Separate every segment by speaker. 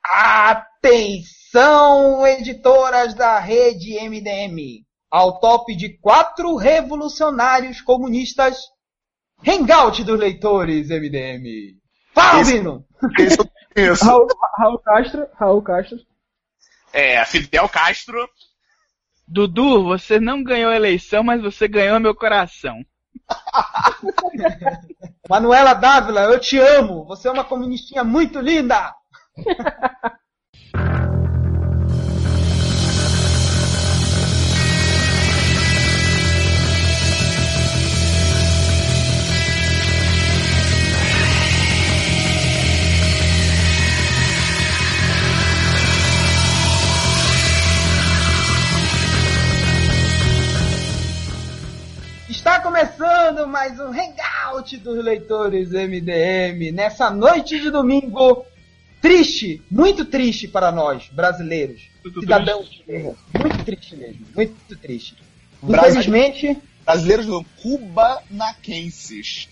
Speaker 1: Atenção, editoras da rede MDM. Ao top de 4 revolucionários comunistas, Hangout dos leitores MDM. Fala, Bino!
Speaker 2: Raul Castro.
Speaker 3: Fidel Castro.
Speaker 4: Dudu, você não ganhou a eleição, mas você ganhou meu coração.
Speaker 1: Manuela Dávila, eu te amo. Você é uma comunistinha muito linda. Está começando mais um Hangout dos leitores MDM, nessa noite de domingo triste, muito triste para nós, brasileiros, cidadãos de terra. Muito triste mesmo, muito triste. Infelizmente...
Speaker 3: Brasileiros não, cubanaquenses.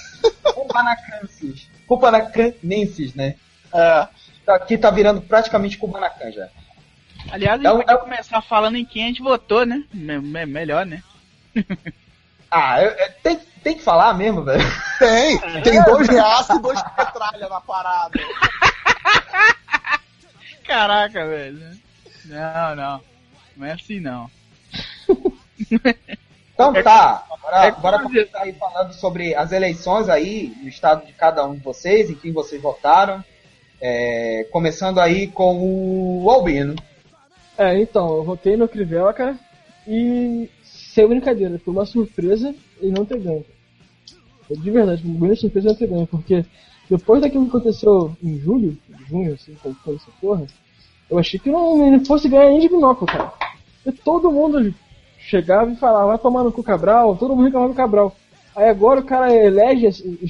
Speaker 1: Cubanacanenses, né? Aqui tá virando praticamente Kubanacan já.
Speaker 4: Aliás, a gente podia começar falando em quem a gente votou, né? Melhor, né?
Speaker 1: Tem que falar mesmo, velho.
Speaker 3: Tem 2 reaços e 2 petralha na parada.
Speaker 4: Caraca, velho. Não é assim não.
Speaker 1: Então tá, bora começar aí falando sobre as eleições aí, no estado de cada um de vocês, em quem vocês votaram. Começando aí com o Albino.
Speaker 2: Então, eu votei no Crivella, cara, e sem brincadeira, foi uma surpresa ele não ter ganho. De verdade, uma grande surpresa ele não ter ganho, porque depois daquilo que aconteceu em junho, assim, com essa porra, eu achei que ele fosse ganhar nem de binóculo, cara. E todo mundo chegava e falava, vai tomar no cu Cabral, todo mundo reclamava do Cabral. Aí agora o cara elege,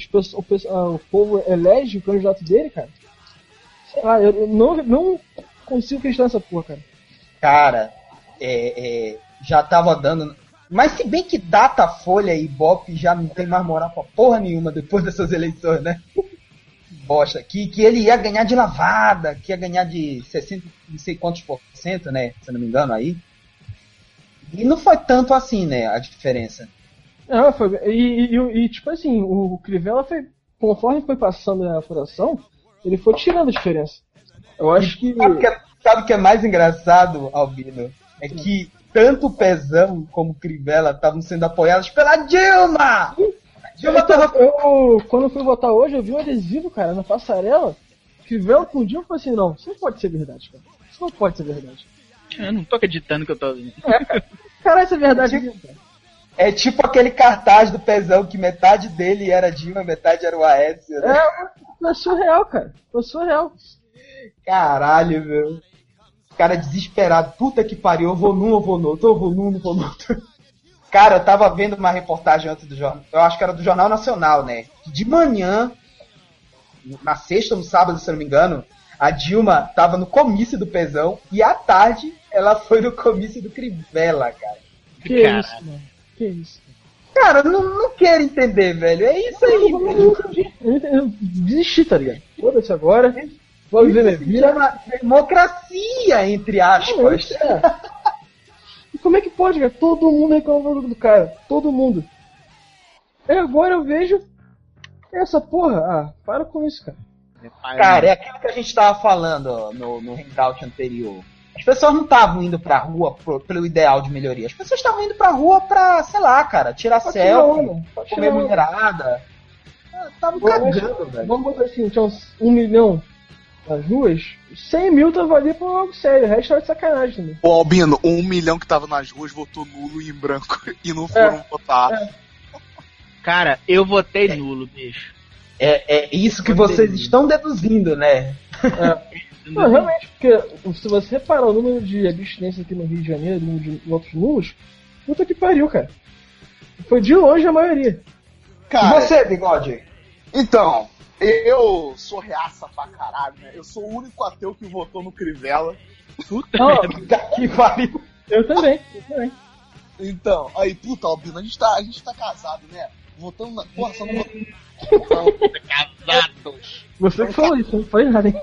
Speaker 2: o povo elege o candidato dele, cara. Sei lá, eu não consigo acreditar nessa porra, cara.
Speaker 1: Cara, já tava dando... Mas se bem que Datafolha e Ibope já não tem mais moral pra porra nenhuma depois dessas eleições, né? Bosta, que ele ia ganhar de lavada, que ia ganhar de 60, não sei quantos por cento, né? Se eu não me engano aí. E não foi tanto assim, né, a diferença.
Speaker 2: Não, foi... E tipo assim, o Crivella foi... Conforme foi passando a apuração, ele foi tirando a diferença. Eu acho que...
Speaker 1: Sabe o que é mais engraçado, Albino? É que tanto o Pezão como o Crivella estavam sendo apoiados pela Dilma!
Speaker 2: Quando eu fui votar hoje, eu vi um adesivo, cara, na passarela. Crivella com o Dilma, eu falei assim, não, isso não pode ser verdade, cara. Isso não pode ser verdade.
Speaker 4: Eu não tô acreditando que eu tô ouvindo.
Speaker 2: Cara, isso é verdade mesmo, cara.
Speaker 1: É tipo aquele cartaz do Pezão, que metade dele era Dilma, metade era o Aécio, né?
Speaker 2: Foi surreal, cara. Foi surreal.
Speaker 1: Caralho, meu. Cara desesperado, puta que pariu, eu vou num, eu vou no outro, eu vou num, eu vou no outro. Cara, eu tava vendo uma reportagem antes do jornal, eu acho que era do Jornal Nacional, né? De manhã, na sexta ou no sábado, se eu não me engano, a Dilma tava no comício do Pezão e à tarde ela foi no comício do Crivella, cara.
Speaker 2: Que isso, mano? Que isso?
Speaker 1: Cara, eu não quero entender, velho. É isso aí, velho.
Speaker 2: Eu desisti, tá ligado? Foda-se agora. Vou viver minha vida.
Speaker 1: Chama democracia, entre aspas.
Speaker 2: E como é que pode, cara? Todo mundo reclama do cara. Todo mundo. E agora eu vejo essa porra. Para com isso, cara.
Speaker 1: Cara, é aquilo que a gente tava falando ó, no hangout anterior. As pessoas não estavam indo pra rua pelo ideal de melhoria. As pessoas estavam indo pra rua pra, sei lá, cara, tirar selfie, comer mulherada. Estavam cagando, velho.
Speaker 2: Vamos botar assim, tinha uns 1 milhão nas ruas, 100 mil tava ali pra algo sério, o resto era de sacanagem também.
Speaker 3: O Albino, 1 milhão que tava nas ruas votou nulo e em branco e não foram votar.
Speaker 4: Cara, eu votei nulo, bicho.
Speaker 1: É isso que vocês estão deduzindo, né?
Speaker 2: Não, realmente, porque se você reparar o número de abstinência aqui no Rio de Janeiro, o número de votos nulos, puta que pariu, cara. Foi de longe a maioria.
Speaker 3: Cara,
Speaker 1: e você, Bigode?
Speaker 3: Então, eu sou reaça pra caralho, né? Eu sou o único ateu que votou no Crivella.
Speaker 4: Puta
Speaker 1: que pariu.
Speaker 2: Eu também.
Speaker 3: Então, aí, puta, Albino, a gente tá casado, né? Votando na... Porra, só não votando.
Speaker 4: Casados.
Speaker 2: Você que falou isso, não foi nada, hein?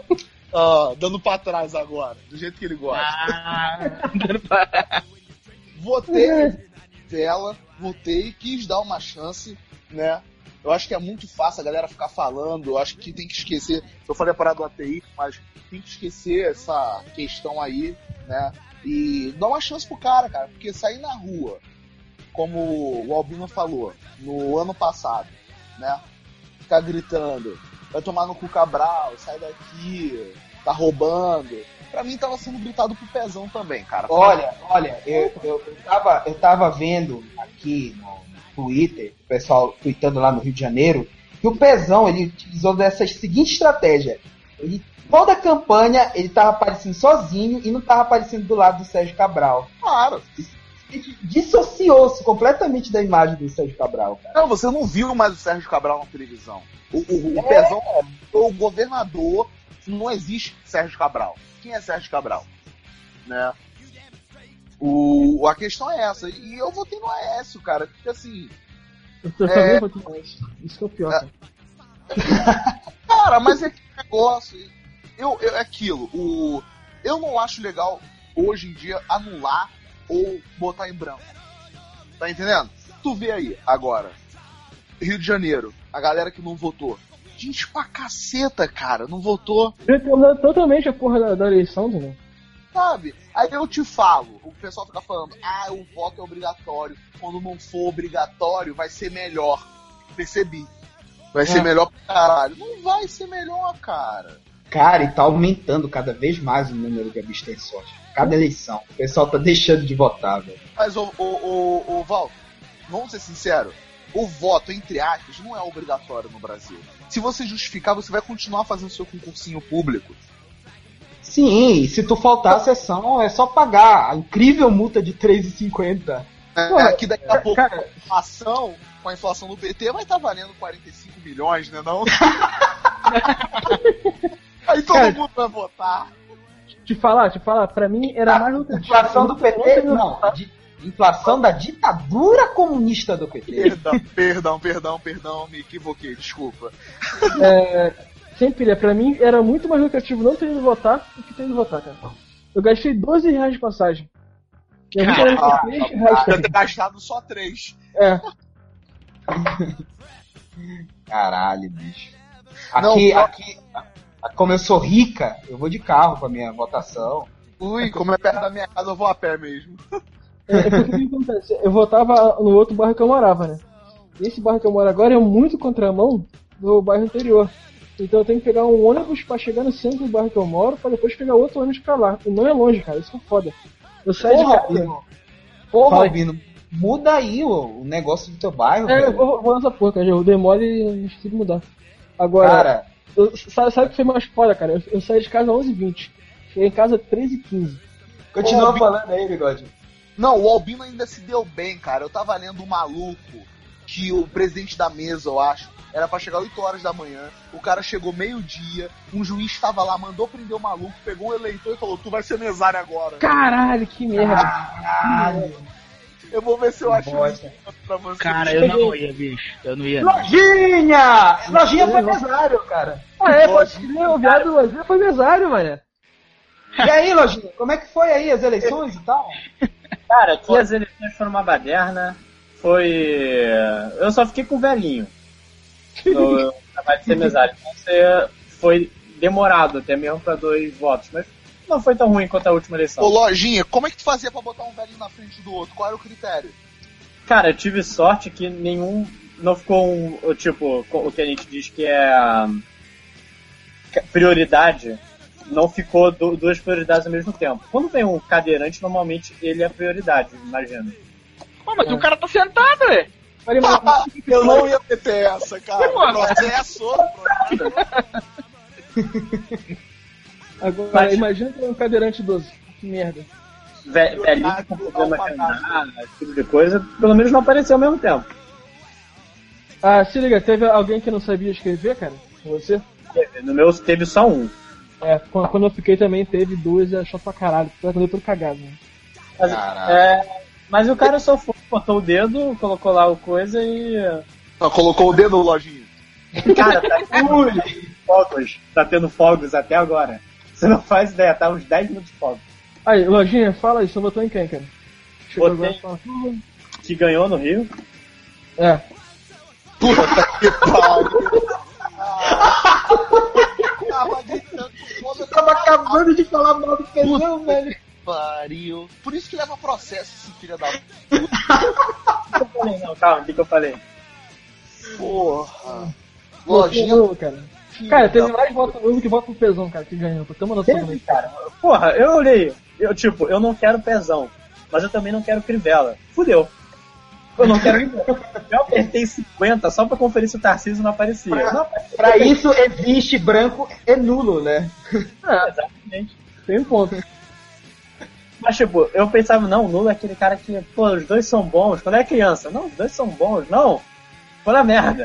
Speaker 3: dando pra trás agora, do jeito que ele gosta.
Speaker 4: Ah,
Speaker 3: Votei dela, quis dar uma chance, né? Eu acho que é muito fácil a galera ficar falando, eu acho que tem que esquecer, eu falei a parada do ATI, mas tem que esquecer essa questão aí, né? E dar uma chance pro cara, porque sair na rua, como o Albino falou, no ano passado, né? Ficar gritando, vai tomar no cu Cabral, sai daqui, tá roubando. Pra mim tava sendo gritado pro Pezão também, cara.
Speaker 1: Olha, eu tava vendo aqui no Twitter, o pessoal tweetando lá no Rio de Janeiro, que o Pezão, ele utilizou dessa seguinte estratégia. Toda a campanha, ele tava aparecendo sozinho e não tava aparecendo do lado do Sérgio Cabral.
Speaker 3: Claro.
Speaker 1: Dissociou-se completamente da imagem do Sérgio Cabral, cara.
Speaker 3: Não, você não viu mais o Sérgio Cabral na televisão. O Pezão é o governador, não existe Sérgio Cabral. Quem é Sérgio Cabral? Né? A questão é essa. E eu votei no Aécio, cara. Porque assim.
Speaker 2: Eu também votei no Aécio. Isso que é o pior, cara.
Speaker 3: Cara, mas é que negócio. É aquilo. Eu não acho legal hoje em dia anular ou botar em branco. Tá entendendo? Tu vê aí, agora. Rio de Janeiro, a galera que não votou. Gente pra caceta, cara, não votou.
Speaker 2: Totalmente a porra da eleição, também.
Speaker 3: Sabe? Aí eu te falo, o pessoal fica falando, o voto é obrigatório. Quando não for obrigatório, vai ser melhor. Percebi. Vai ser melhor pra caralho. Não vai ser melhor, cara.
Speaker 1: Cara, e tá aumentando cada vez mais o número de abstenções. Cada eleição. O pessoal tá deixando de votar, velho.
Speaker 3: Mas, Val, vamos ser sinceros, o voto, entre aspas, não é obrigatório no Brasil. Se você justificar, você vai continuar fazendo seu concursinho público.
Speaker 1: Sim, se tu faltar a sessão, é só pagar a incrível multa de R$3,50.
Speaker 3: Que daqui a pouco com a inflação do PT vai estar valendo 45 milhões, né não? Aí todo mundo vai votar.
Speaker 2: Te falar, pra mim era mais lucrativo.
Speaker 1: Inflação do PT? Não, inflação da ditadura comunista do PT.
Speaker 3: Perdão, me equivoquei, desculpa.
Speaker 2: Sempre, pra mim era muito mais lucrativo não ter ido votar do que ter ido votar, cara. Eu gastei R$12 de passagem. E
Speaker 3: eu ter gastado só 3.
Speaker 1: Caralho, bicho. Aqui, como eu sou rica, eu vou de carro pra minha votação.
Speaker 3: Como é perto da minha casa, eu vou a pé mesmo.
Speaker 2: Porque o que acontece? Eu votava no outro bairro que eu morava, né? E esse bairro que eu moro agora é muito contramão do bairro anterior. Então eu tenho que pegar um ônibus pra chegar no centro do bairro que eu moro, pra depois pegar outro ônibus pra lá. E não é longe, cara, isso é foda. Eu saio de casa.
Speaker 1: Porra, Albino, muda aí o negócio do teu bairro, velho.
Speaker 2: Eu vou nessa porra, cara. Eu demoro e esqueci de mudar. Agora, cara, sabe o que foi mais foda, cara? Eu saí de casa às 11h20. Cheguei em casa às 13h15.
Speaker 1: Continua falando aí, Bigode.
Speaker 3: Não, o Albino ainda se deu bem, cara. Eu tava lendo um maluco que o presidente da mesa, eu acho, era pra chegar 8 horas da manhã. O cara chegou meio-dia, um juiz tava lá, mandou prender o maluco, pegou um eleitor e falou, tu vai ser mesário agora.
Speaker 2: Caralho, que merda.
Speaker 1: Caralho.
Speaker 3: Eu vou ver se eu acho isso pra você.
Speaker 4: Cara, eu não ia, bicho. Eu não ia.
Speaker 1: Lojinha! Lojinha foi mesário, cara.
Speaker 2: Pode crer, o viado do Lojinha foi mesário, mané.
Speaker 1: E aí, Lojinha, como é que foi aí as eleições e tal?
Speaker 5: Cara, aqui as eleições foram uma baderna. Eu só fiquei com o velhinho no trabalho de ser mesário. Então foi demorado até mesmo pra 2 votos, mas não foi tão ruim quanto a última eleição.
Speaker 3: Ô, Lojinha, como é que tu fazia pra botar um velhinho na frente do outro? Qual era o critério?
Speaker 5: Cara, eu tive sorte que nenhum... Não ficou tipo, o que a gente diz que é prioridade, não ficou 2 prioridades ao mesmo tempo. Quando vem um cadeirante, normalmente ele é prioridade, imagino.
Speaker 4: Pô, mas o cara tá sentado, ué.
Speaker 3: Eu não ia meter essa, cara. Processo.
Speaker 2: Agora, imagina ter um cadeirante idoso. Que merda.
Speaker 5: Velhinho com problema renal, esse tipo de coisa, pelo menos não apareceu ao mesmo tempo.
Speaker 2: Se liga, teve alguém que não sabia escrever, cara? Com você?
Speaker 5: No meu teve só um.
Speaker 2: Quando eu fiquei também teve 2 e achou pra caralho. Porque eu tô cagado, né?
Speaker 5: Mas o cara só foi, botou o dedo, colocou lá o coisa e...
Speaker 3: Colocou o dedo no Lojinha.
Speaker 5: Cara, tá tendo fogos até agora. Você não faz ideia, tá uns 10 minutos de fogo.
Speaker 2: Aí, Lojinha, fala aí, você votou em quem, cara? Chegou
Speaker 5: Botei.
Speaker 2: agora e fala.
Speaker 5: Que ganhou no Rio.
Speaker 2: É.
Speaker 3: Puta que pariu. Tava gritando,
Speaker 1: Eu tava acabando de falar mal do Pezão, velho.
Speaker 3: pariu. Por isso que leva processo, esse filho da
Speaker 5: O que eu falei? Não, calma, o que eu falei?
Speaker 3: porra.
Speaker 2: Votou
Speaker 3: Lojinha.
Speaker 2: nulo, cara. Cara, teve mais voto nulo que voto pro Pezão, cara, que ganhou. Pra ter uma noção também.
Speaker 5: Cara, porra, eu olhei. Eu não quero Pezão, mas eu também não quero Crivella. Fudeu. Eu não quero Crivella. Eu apertei 50 só pra conferir se o Tarcísio não aparecia. Não,
Speaker 1: Pra isso existe branco e nulo, né?
Speaker 5: exatamente.
Speaker 2: Tem um ponto.
Speaker 5: Mas, tipo, eu pensava, não, o Nulo é aquele cara que, pô, os dois são bons. Quando é criança, não, os dois são bons. Não, foi na merda.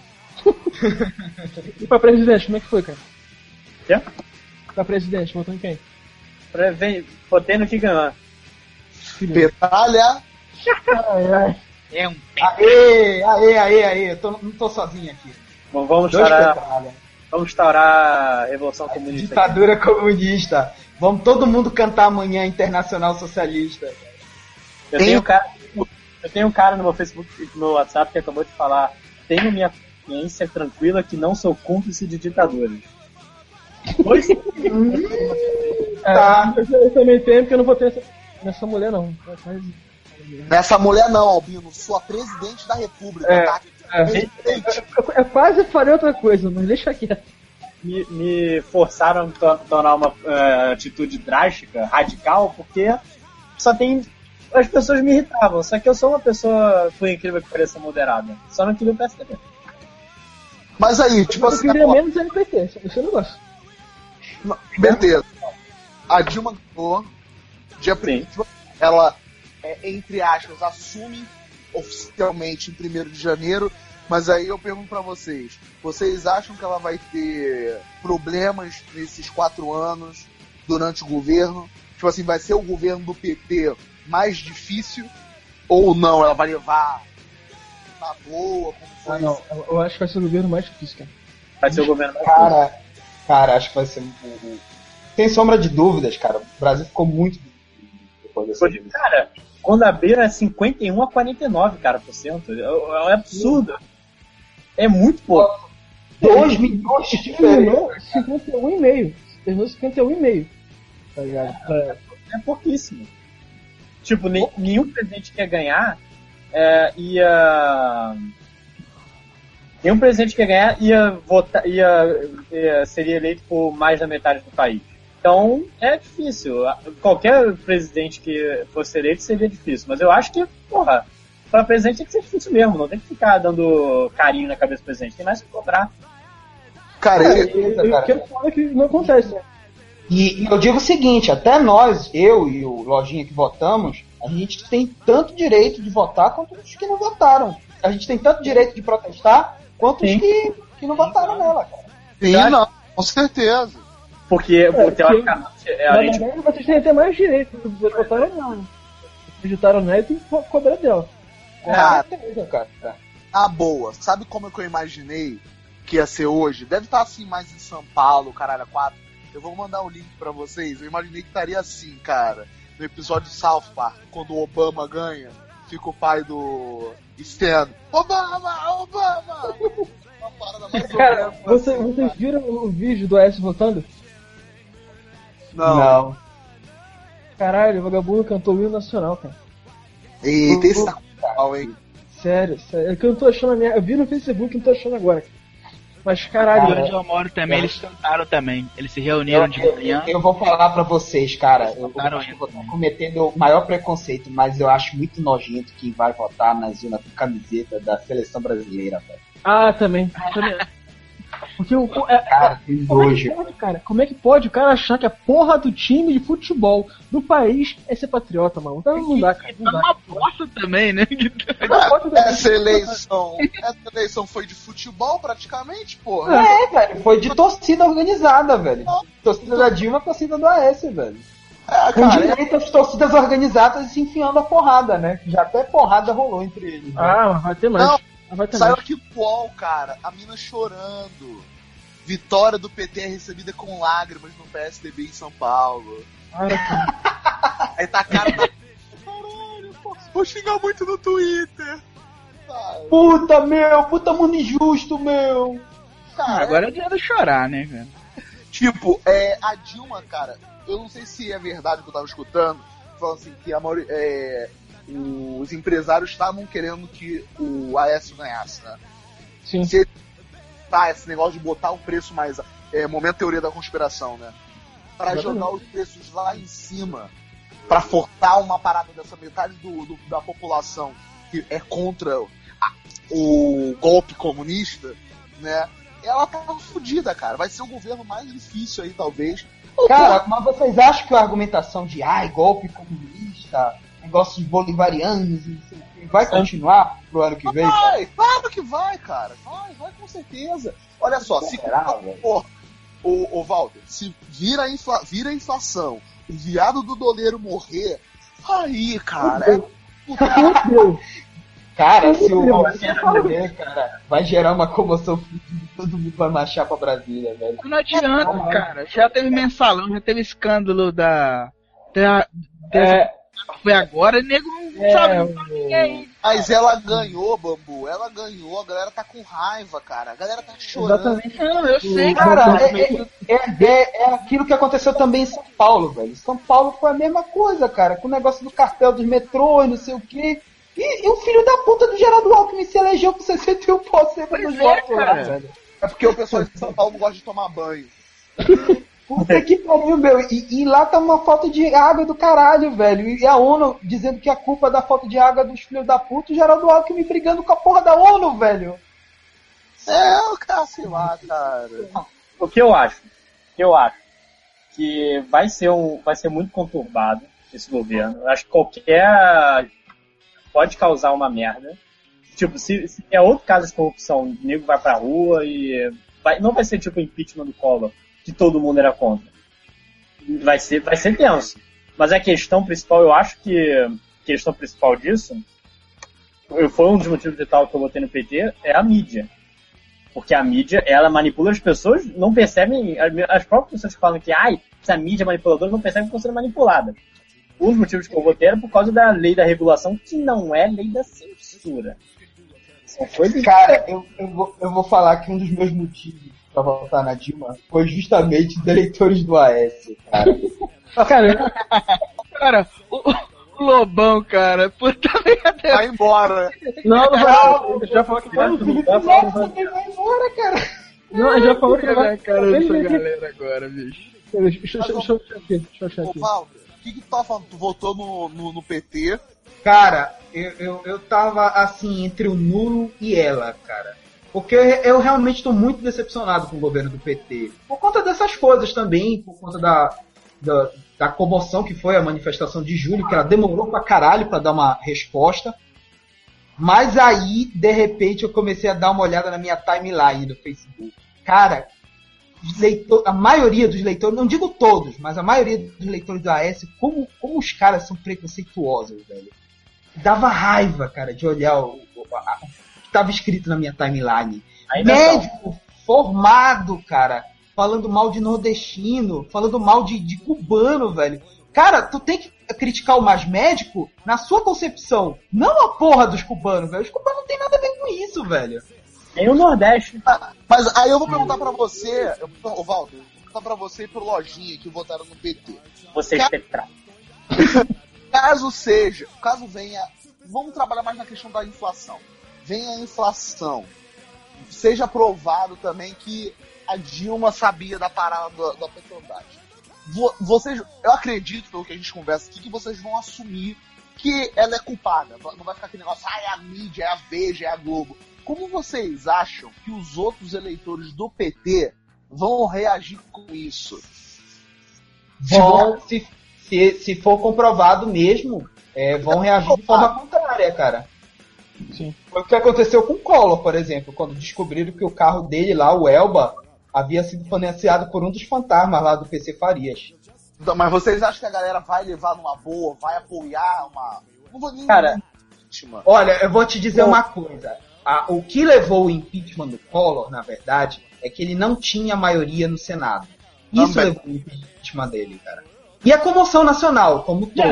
Speaker 2: E pra presidente, como é que foi, cara?
Speaker 5: Quê?
Speaker 2: Pra presidente, votou em quem?
Speaker 5: Botei no que ganhou.
Speaker 3: Petralha.
Speaker 2: Ai, ai.
Speaker 4: É um
Speaker 1: Aê, não tô sozinho aqui.
Speaker 5: Bom, vamos
Speaker 1: Dois
Speaker 5: instaurar,
Speaker 1: petralha.
Speaker 5: a Revolução Comunista.
Speaker 1: Ditadura comunista. Vamos todo mundo cantar amanhã Internacional Socialista.
Speaker 5: Eu tenho um cara no meu Facebook e no meu WhatsApp que acabou de falar: tenho minha consciência tranquila que não sou cúmplice de ditadores. Pois
Speaker 1: Tá.
Speaker 2: Eu também tenho, porque eu não votei nessa mulher, não.
Speaker 3: Nessa mulher não, Albino. Sua presidente da república,
Speaker 2: É,
Speaker 3: tá? Presidente.
Speaker 2: Eu quase falei outra coisa, mas deixa quieto.
Speaker 5: me forçaram a tomar uma atitude drástica, radical, porque só tem. As pessoas me irritavam, só que eu sou uma pessoa, por incrível que pareça, moderada. Só não queria o PSDB.
Speaker 3: Mas aí, tipo
Speaker 2: Eu
Speaker 3: assim,
Speaker 2: queria
Speaker 3: ó,
Speaker 2: menos NPT, esse eu não gosto.
Speaker 3: beleza. A Dilma ganhou. Dia
Speaker 5: Sim.
Speaker 3: 1º, ela, entre aspas, assume oficialmente em 1º de janeiro. Mas aí eu pergunto pra vocês: vocês acham que ela vai ter problemas nesses 4 anos durante o governo? Tipo assim, vai ser o governo do PT mais difícil? Ou não? Ela vai levar na boa, como foi?
Speaker 2: Não, eu acho que vai ser o governo mais difícil, cara.
Speaker 5: Vai ser o governo mais forte.
Speaker 1: Cara, acho que vai ser. Sem sombra de dúvidas, cara. O Brasil ficou muito depois dessa vida.
Speaker 5: Cara, quando abriram é 51 a 49, cara, por cento. É absurdo. É muito pouco.
Speaker 1: 2 milhões de
Speaker 2: Terminou
Speaker 1: diferença.
Speaker 2: 51,5. Terminou 51,5. Tá ligado?
Speaker 5: É pouquíssimo. Tipo, nenhum presidente que ia ganhar nenhum presidente que ia ganhar ia votar, seria eleito por mais da metade do país. Então, é difícil. Qualquer presidente que fosse eleito seria difícil. Mas eu acho que, porra, pra presidente tem que ser difícil mesmo. Não tem que ficar dando carinho na cabeça do presidente. Tem mais que cobrar.
Speaker 3: Cara,
Speaker 2: Eu quero falar que não acontece, né?
Speaker 1: E eu digo o seguinte, até nós, eu e o Lojinha que votamos, a gente tem tanto direito de votar quanto os que não votaram. A gente tem tanto direito de protestar quanto os que não votaram nela, cara.
Speaker 3: sim, não, com certeza.
Speaker 5: Porque, teoricamente, a
Speaker 2: Na
Speaker 5: gente...
Speaker 2: verdade, vocês têm até mais direito. Vocês votaram não. Acreditaram nela e tem que cobrar dela.
Speaker 3: Cara,
Speaker 1: cara.
Speaker 3: na boa, sabe como que eu imaginei que ia ser hoje? Deve estar assim mais em São Paulo, caralho, 4. Eu vou mandar o link pra vocês. Eu imaginei que estaria assim, cara. No episódio de South Park, quando o Obama ganha, fica o pai do Stan. Obama! Uma parada mais
Speaker 2: Cara,
Speaker 3: horrível,
Speaker 2: vocês
Speaker 3: assim,
Speaker 2: viram o vídeo do Aécio votando?
Speaker 3: Não.
Speaker 2: Caralho, o vagabundo cantou o hino nacional, cara.
Speaker 3: Eita, esse tá mal, hein?
Speaker 2: Sério. É que eu não tô achando a minha. Eu vi no Facebook e não tô achando agora. Mas
Speaker 4: E
Speaker 2: caralho,
Speaker 4: onde eu moro também, eles cantaram também. Eles se reuniram de manhã.
Speaker 1: Eu vou falar pra vocês, cara. Eu
Speaker 4: Votaram
Speaker 1: acho que eu tô cometendo o maior preconceito, mas eu acho muito nojento quem vai votar na zona com camiseta da seleção brasileira, velho.
Speaker 2: Ah, também. Porque
Speaker 1: Cara, tem
Speaker 2: como é que
Speaker 1: nojo.
Speaker 2: pode, cara? Como é que pode o cara achar que a porra do time de futebol do país é ser patriota, mano? Então não dá, cara. Não
Speaker 4: Tá
Speaker 2: dá.
Speaker 4: uma bosta também, né?
Speaker 3: Essa eleição foi de futebol praticamente, porra.
Speaker 1: É, velho, foi de torcida organizada, velho. Torcida da Dilma, torcida do Aécio, velho. Com
Speaker 3: Cara,
Speaker 1: direito às torcidas organizadas se enfiando a porrada, né? Já até porrada rolou entre eles. Né?
Speaker 2: Ah, mas vai ter mais.
Speaker 3: Não,
Speaker 2: Vai ter
Speaker 3: saiu
Speaker 2: mais.
Speaker 3: aqui no UOL, cara, a mina chorando, Vitória do PT é recebida com lágrimas no PSDB em São Paulo. Aí tá a cara da... Caralho, pô, vou xingar muito no Twitter.
Speaker 1: Puta mundo injusto, meu.
Speaker 3: Cara,
Speaker 4: Agora é dia de chorar, né, velho?
Speaker 3: tipo, a Dilma, cara, eu não sei se é verdade que eu tava escutando, falando assim, que os empresários estavam querendo que o Aécio ganhasse, né?
Speaker 2: Sim.
Speaker 3: Se esse negócio de botar o preço mais... momento teoria da conspiração, né? Pra jogar os preços lá em cima, pra forçar uma parada dessa metade da população que é contra o golpe comunista, né? Ela tá fodida, cara. Vai ser o governo mais difícil aí, talvez.
Speaker 1: Cara, mas vocês acham que a argumentação de golpe comunista, negócios bolivarianos, vai continuar pro ano que vem?
Speaker 3: Vai, claro que vai, cara. Vai com certeza. Olha só, se o Walter, se vira a inflação, o viado do doleiro morrer, aí, cara, Cara, se o morrer, cara, vai gerar uma comoção, todo mundo vai marchar pra Brasília, velho.
Speaker 4: Não adianta, cara. Já teve mensalão, já teve escândalo foi agora, nego não sabe ninguém.
Speaker 3: Mas ela ganhou, Bambu. Ela ganhou, a galera tá com raiva, cara. A galera tá chorando.
Speaker 2: Exatamente.
Speaker 4: Não, eu sei,
Speaker 1: Cara, é aquilo que aconteceu também em São Paulo, velho. São Paulo foi a mesma coisa, cara, com o negócio do cartel dos metrôs, não sei o quê. E o filho da puta do Geraldo Alckmin se elegeu com 61% dos votos lá, velho.
Speaker 3: É porque o pessoal de São Paulo não gosta de tomar banho.
Speaker 1: Puta que pariu, meu. E lá tá uma falta de água do caralho, velho. E a ONU dizendo que a culpa da falta de água é dos filhos da puta, o Geraldo Alckmin brigando com a porra da ONU, velho.
Speaker 3: O cara, sei lá, cara.
Speaker 5: O que eu acho? Que vai ser muito conturbado esse governo. Eu acho que qualquer pode causar uma merda. Tipo, se é outro caso de corrupção, o nego vai pra rua e não vai ser tipo impeachment do Collor, que todo mundo era contra. Vai ser tenso. Mas a questão principal, eu acho que a questão principal disso, foi um dos motivos de tal que eu botei no PT, é a mídia. Porque a mídia, ela manipula as pessoas, não percebem, as próprias pessoas que falam que essa mídia manipuladora não percebem que estão sendo manipuladas. Um dos motivos que eu votei era por causa da lei da regulação, que não é lei da censura.
Speaker 1: Cara, eu vou falar que um dos meus motivos pra votar na Dilma foi justamente os eleitores do Aécio, cara.
Speaker 4: Cara, o Lobão, cara, puta merda.
Speaker 3: Vai embora.
Speaker 2: Não vai. Já falou que vai.
Speaker 1: Vai embora, cara.
Speaker 2: Não, já falou que vai.
Speaker 4: Cara, essa galera agora, bicho.
Speaker 2: Deixa eu achar aqui.
Speaker 3: Ô, Walter, o que tu tá falando? Tu votou no PT?
Speaker 1: Cara, eu tava assim entre o nulo e ela, cara. Porque eu realmente tô muito decepcionado com o governo do PT. Por conta dessas coisas também, por conta da comoção que foi a manifestação de julho, que ela demorou pra caralho pra dar uma resposta. Mas aí, de repente, eu comecei a dar uma olhada na minha timeline do Facebook. Cara, a maioria dos leitores, não digo todos, mas a maioria dos leitores do Aécio, como os caras são preconceituosos, velho. Dava raiva, cara, de olhar o que tava escrito na minha timeline. Médico formado, cara, falando mal de nordestino, falando mal de cubano, velho. Cara, tu tem que criticar o mais médico na sua concepção, não a porra dos cubanos, velho. Os cubanos não tem nada a ver com isso, velho.
Speaker 5: Tem o Nordeste.
Speaker 3: Mas aí eu vou perguntar pra você, Walter, vou perguntar pra você e pro Lojinha que votaram no PT.
Speaker 5: Você espectral.
Speaker 3: Caso venha, vamos trabalhar mais na questão da inflação. Venha a inflação, seja provado também que a Dilma sabia da parada da Petrobras. Eu acredito, pelo que a gente conversa aqui, que vocês vão assumir que ela é culpada. Não vai ficar aquele negócio, é a mídia, é a Veja, é a Globo. Como vocês acham que os outros eleitores do PT vão reagir com isso?
Speaker 1: Se for comprovado mesmo, vão reagir de forma contrária, cara.
Speaker 2: Sim.
Speaker 1: Foi o que aconteceu com o Collor, por exemplo, quando descobriram que o carro dele lá, o Elba, havia sido financiado por um dos fantasmas lá do PC Farias.
Speaker 3: Mas vocês acham que a galera vai levar numa boa, vai apoiar uma... Não vou nem...
Speaker 5: Cara,
Speaker 1: olha, eu vou te dizer uma coisa. O que levou o impeachment do Collor, na verdade, é que ele não tinha maioria no Senado. Isso levou o impeachment dele, cara. E a comoção nacional, como todo.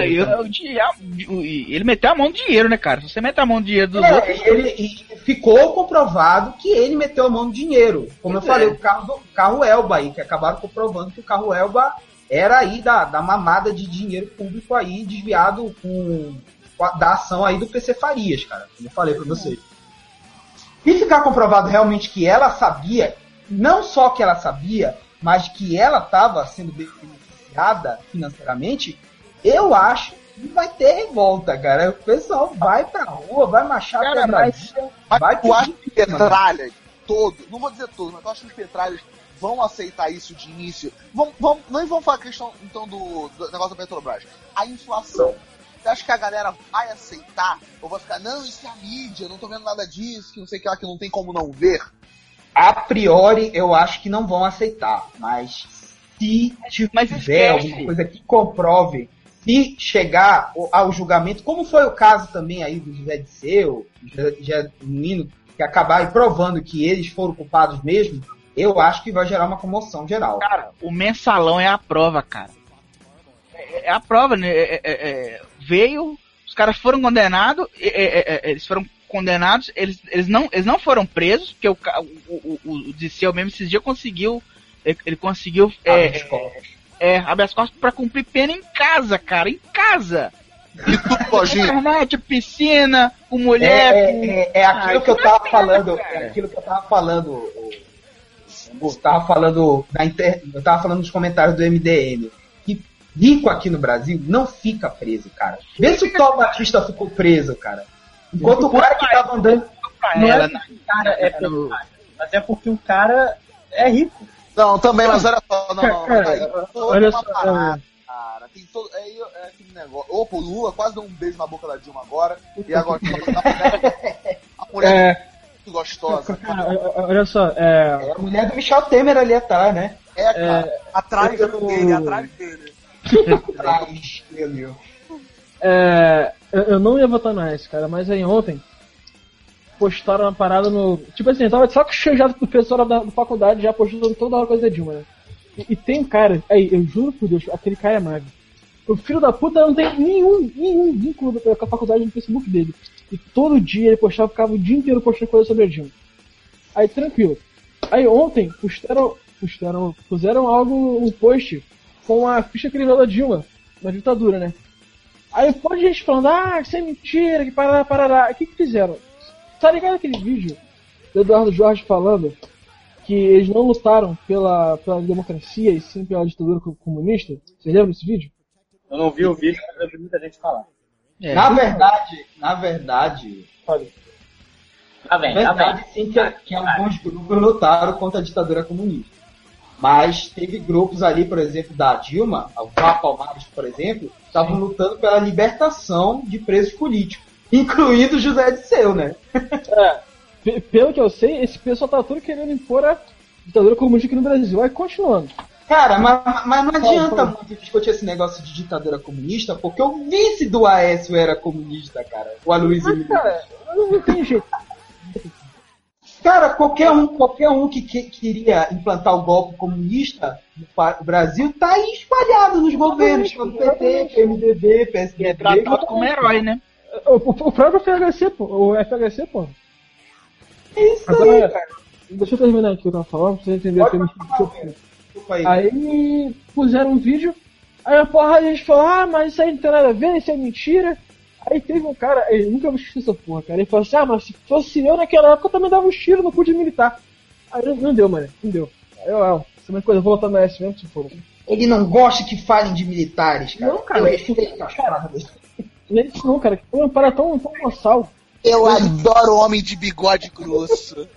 Speaker 4: Ele meteu a mão de dinheiro, né, cara? Se você meter a mão de dinheiro dos outros...
Speaker 1: E ficou comprovado que ele meteu a mão de dinheiro. Como eu falei, o carro Elba aí, que acabaram comprovando que o carro Elba era aí da mamada de dinheiro público aí, desviado da ação aí do PC Farias, cara. Como eu falei pra vocês. E ficar comprovado realmente que ela sabia, não só que ela sabia, mas que ela estava sendo beneficiada financeiramente, eu acho que vai ter revolta, cara. O pessoal vai pra rua, vai marchar até Brasília, vai
Speaker 3: eu acho que petralhas, não vou dizer todos, mas eu acho que os petralhas vão aceitar isso de início. Nem vamos falar a questão então do negócio da Petrobras. A inflação. Você acha que a galera vai aceitar? Ou vai ficar, não, isso é a mídia, não tô vendo nada disso, que não sei o que lá, que não tem como não ver?
Speaker 1: A priori, eu acho que não vão aceitar, mas se tiver alguma coisa que comprove, se chegar ao julgamento, como foi o caso também aí do José Disseu, José Menino, que acabaram provando que eles foram culpados mesmo, eu acho que vai gerar uma comoção geral.
Speaker 4: Cara, o mensalão é a prova, cara. É a prova, né? Veio, os caras foram condenados, eles foram condenados, eles não foram presos, porque o Disseu mesmo esses dias conseguiu, ele conseguiu habeas corpus pra cumprir pena em casa, cara, em casa.
Speaker 3: E tudo, Lojinha?
Speaker 4: Internet, piscina, com mulher.
Speaker 1: Aquilo que eu tava falando, aquilo que eu tava falando. Eu tava falando nos comentários do MDM. Que rico aqui no Brasil não fica preso, cara. Vê se o Tom Batista ficou preso, cara. Enquanto o cara que tava andando.
Speaker 5: Não é que o cara é pesado, mas é porque o cara é rico.
Speaker 3: Não, também, mas olha só,
Speaker 2: olha só,
Speaker 3: cara, tem todo, é aquele negócio. Opa, o Lula quase deu um beijo na boca da Dilma agora, e agora a mulher muito gostosa.
Speaker 2: Cara, olha só,
Speaker 1: é a mulher do Michel Temer ali atrás, né?
Speaker 3: Cara, atrás dele, atrás dele.
Speaker 1: Atrás dele.
Speaker 2: Eu não ia votar no S, cara, mas aí ontem postaram uma parada no... Tipo assim, eu tava de saco cheio já do pessoal da faculdade já postando toda hora coisa da Dilma, né? E tem um cara, aí, eu juro por Deus, aquele cara é magro. O filho da puta não tem nenhum vínculo com a faculdade no Facebook dele. E todo dia ele postava, ficava o dia inteiro postando coisa sobre a Dilma. Aí tranquilo. Aí ontem puseram um post com a ficha criminal da Dilma, na ditadura, né? Aí pode gente falando, isso é mentira, que parará. O que fizeram? Tá ligado aquele vídeo do Eduardo Jorge falando que eles não lutaram pela democracia e sim pela ditadura comunista? Vocês lembram desse vídeo?
Speaker 5: Eu não vi o vídeo, mas eu vi muita gente falar.
Speaker 1: Na verdade, sim, que alguns grupos lutaram contra a ditadura comunista. Mas teve grupos ali, por exemplo, da Dilma, o Palmares, por exemplo, estavam lutando pela libertação de presos políticos, incluindo José Disseu, né?
Speaker 2: Pelo que eu sei, esse pessoal tá tudo querendo impor a ditadura comunista aqui no Brasil. Aí continuando.
Speaker 1: Cara, mas não adianta muito discutir esse negócio de ditadura comunista, porque o vice do Aécio era comunista, cara. O Aloysio Lima.
Speaker 2: Cara, não tem jeito.
Speaker 1: Cara, qualquer um que queria implantar o golpe comunista no Brasil tá aí espalhado nos governos, pelo PT, PMDB, PSDB.
Speaker 4: É tratado como herói, né?
Speaker 2: O próprio FHC, pô. O FHC, pô.
Speaker 1: É isso aí, cara.
Speaker 2: Deixa eu terminar aqui o que eu tava falando, pra você entender o que eu Aí puseram um vídeo, aí a gente falou, mas isso aí não tem nada a ver, isso é mentira. Aí teve um cara, eu nunca vou esquecer essa porra, cara. Ele falou assim, mas se fosse eu naquela época eu também dava um tiro no cu de militar. Aí não deu, mano, não deu. Aí essa coisa, eu vou voltar no S mesmo, se for.
Speaker 1: Ele não gosta que falem de militares, cara.
Speaker 2: Não, cara. Não é isso não, cara. Foi uma parada tão boçal.
Speaker 3: Eu adoro homem de bigode grosso.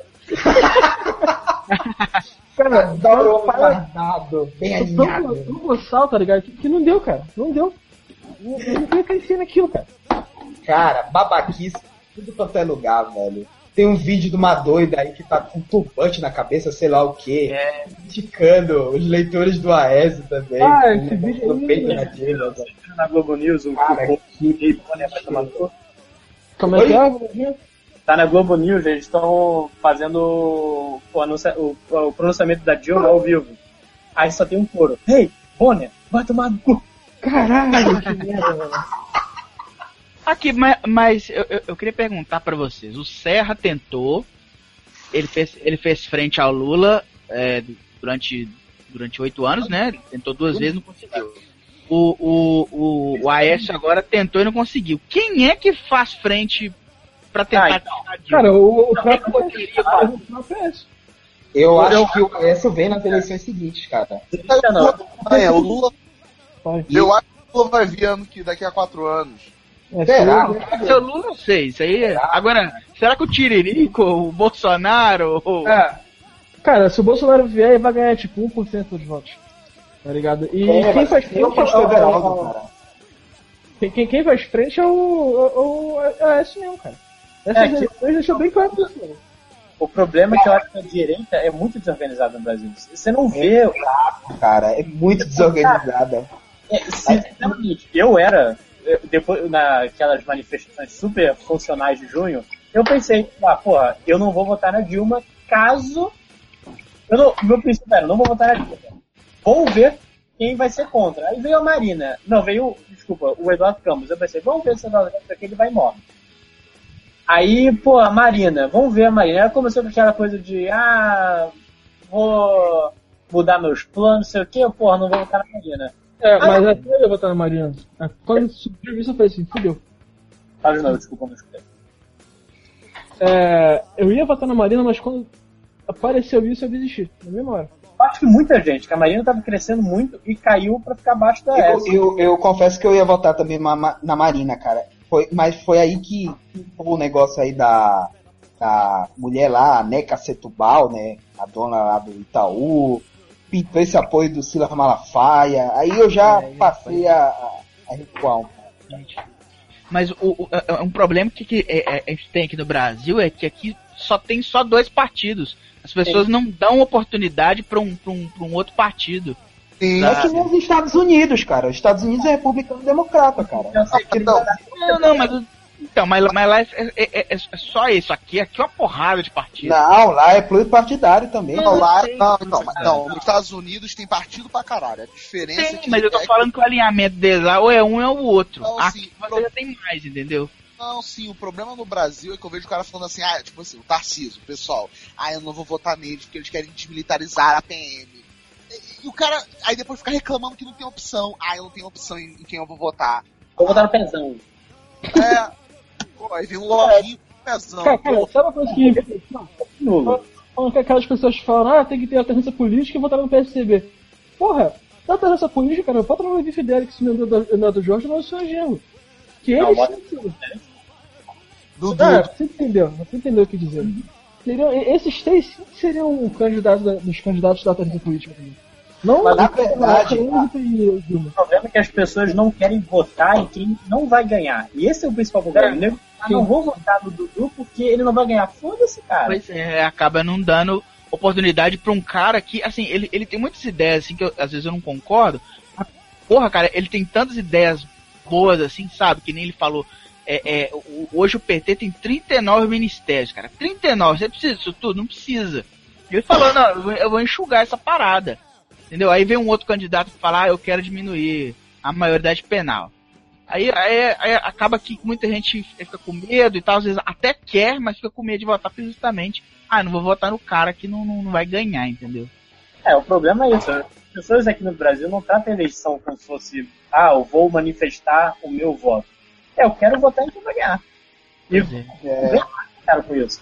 Speaker 2: Cara,
Speaker 1: adoro homem guardado, bem alinhado.
Speaker 2: Tão boçal, tá ligado? Que não deu, cara. Não deu. Não ia crescer naquilo, cara.
Speaker 1: Cara, babaquice, tudo quanto é lugar, velho. Tem um vídeo de uma doida aí que tá com um turbante na cabeça, sei lá o quê, criticando os leitores do Aécio também.
Speaker 2: Esse vídeo aí...
Speaker 5: Na Globo News,
Speaker 1: cara,
Speaker 5: que matou.
Speaker 2: Como é que é?
Speaker 5: Tá na Globo News, eles estão fazendo o pronunciamento da Dilma ao vivo. Aí só tem um coro. Hey, Bonner, vai tomar no cu.
Speaker 2: Caralho, que merda, mano.
Speaker 4: Aqui, mas eu queria perguntar pra vocês. O Serra tentou, ele fez frente ao Lula durante 8 anos, né? Ele tentou 2 vezes, não conseguiu. O Aécio agora tentou e não conseguiu. Quem é que faz frente pra tentar tirar a Dilma?
Speaker 2: Cara, o próprio Aécio.
Speaker 1: Eu acho que o Aécio vem nas eleições seguintes, cara.
Speaker 3: O Lula. Eu acho que o Lula vai vir daqui a 4 anos.
Speaker 1: Será?
Speaker 4: Seu Lula, não sei. Isso aí. Agora, será que o Tiririco, o Bolsonaro.
Speaker 2: Cara, se o Bolsonaro vier, ele vai ganhar tipo 1% dos votos. Tá ligado? E quem faz frente quem faz frente é o Aécio mesmo, cara. Essas eleições deixou bem claro isso.
Speaker 5: O problema é que eu acho que a direita é muito desorganizada no Brasil. Você não vê.
Speaker 1: Cara, é muito desorganizada.
Speaker 5: Sinceramente, depois naquelas manifestações super funcionais de junho, eu pensei, porra, eu não vou votar na Dilma caso. Meu princípio era, não vou votar na Dilma. Vamos ver quem vai ser contra. Aí veio a Marina. Não, o Eduardo Campos. Eu pensei, vamos ver se o Eduardo Campos aqui ele vai morrer. Aí, pô, a Marina, vamos ver a Marina. Ela começou com aquela coisa de, vou mudar meus planos, não sei o que, porra, não vou votar na Marina.
Speaker 2: Mas até eu ia votar na Marina. Quando surgiu isso, eu falei assim, fudeu.
Speaker 5: Fala de novo, desculpa, não escutei.
Speaker 2: Eu ia votar na Marina, mas quando apareceu isso, eu desisti, na mesma hora.
Speaker 5: Acho que muita gente, que a Marina tava crescendo muito e caiu pra ficar abaixo da S.
Speaker 1: Eu confesso que eu ia votar também na Marina, cara. Mas foi aí que o negócio aí da mulher lá, a Neca Setúbal, né? A dona lá do Itaú, pintou esse apoio do Silas Malafaia. Aí eu já passei a recuar um pouco.
Speaker 4: Mas um problema que a gente tem aqui no Brasil é que aqui tem só 2 partidos. As pessoas não dão oportunidade para um outro partido.
Speaker 1: Sim. É que nem os Estados Unidos, cara. Os Estados Unidos é republicano democrata, cara.
Speaker 4: Mas lá é só isso. Aqui é uma porrada de partido.
Speaker 1: Não, lá é pluripartidário também.
Speaker 3: Não, nos Estados Unidos tem partido pra caralho. A diferença é que.
Speaker 4: Mas eu tô falando que o alinhamento deles lá ou é um ou é o outro.
Speaker 3: Não,
Speaker 4: aqui você já tem mais, entendeu?
Speaker 3: Não, sim, o problema no Brasil é que eu vejo o cara falando assim, tipo assim, o Tarcísio, o pessoal, eu não vou votar neles porque eles querem desmilitarizar a PM. E o cara, aí depois fica reclamando que não tem opção. Eu não tenho opção em quem eu vou votar.
Speaker 5: Vou votar no Pezão.
Speaker 3: Aí vem um lojinho com Pezão.
Speaker 2: Cara, sabe uma coisa que... Falando que aquelas pessoas falam, tem que ter alternância política e votar no PSDB. Porra, na alternância política, cara, vota no Levi Fidelix, se não é do Jorge, não é o seu Genro. Que eles você entendeu o que dizer. Esses 3 seriam dos candidatos da alternância política também. Não,
Speaker 1: mas na verdade,
Speaker 5: o problema é que as pessoas não querem votar em quem não vai ganhar. E esse é o principal problema. Eu não vou votar no Dudu porque ele não vai ganhar. Foda-se, cara.
Speaker 4: Pois acaba não dando oportunidade pra um cara que, assim, ele tem muitas ideias, assim, que às vezes eu não concordo. Mas, porra, cara, ele tem tantas ideias boas, assim, sabe? Que nem ele falou. Hoje o PT tem 39 ministérios, cara. 39, você precisa disso tudo? Não precisa. Ele falou, não, eu vou enxugar essa parada. Entendeu? Aí vem um outro candidato que fala, eu quero diminuir a maioridade penal. Aí acaba que muita gente fica com medo e tal, às vezes até quer, mas fica com medo de votar justamente, não vou votar no cara que não vai ganhar, entendeu?
Speaker 5: O problema é isso. As pessoas aqui no Brasil não tratam a eleição como se fosse, eu vou manifestar o meu voto. Eu quero votar em quem vai ganhar. Cara com isso.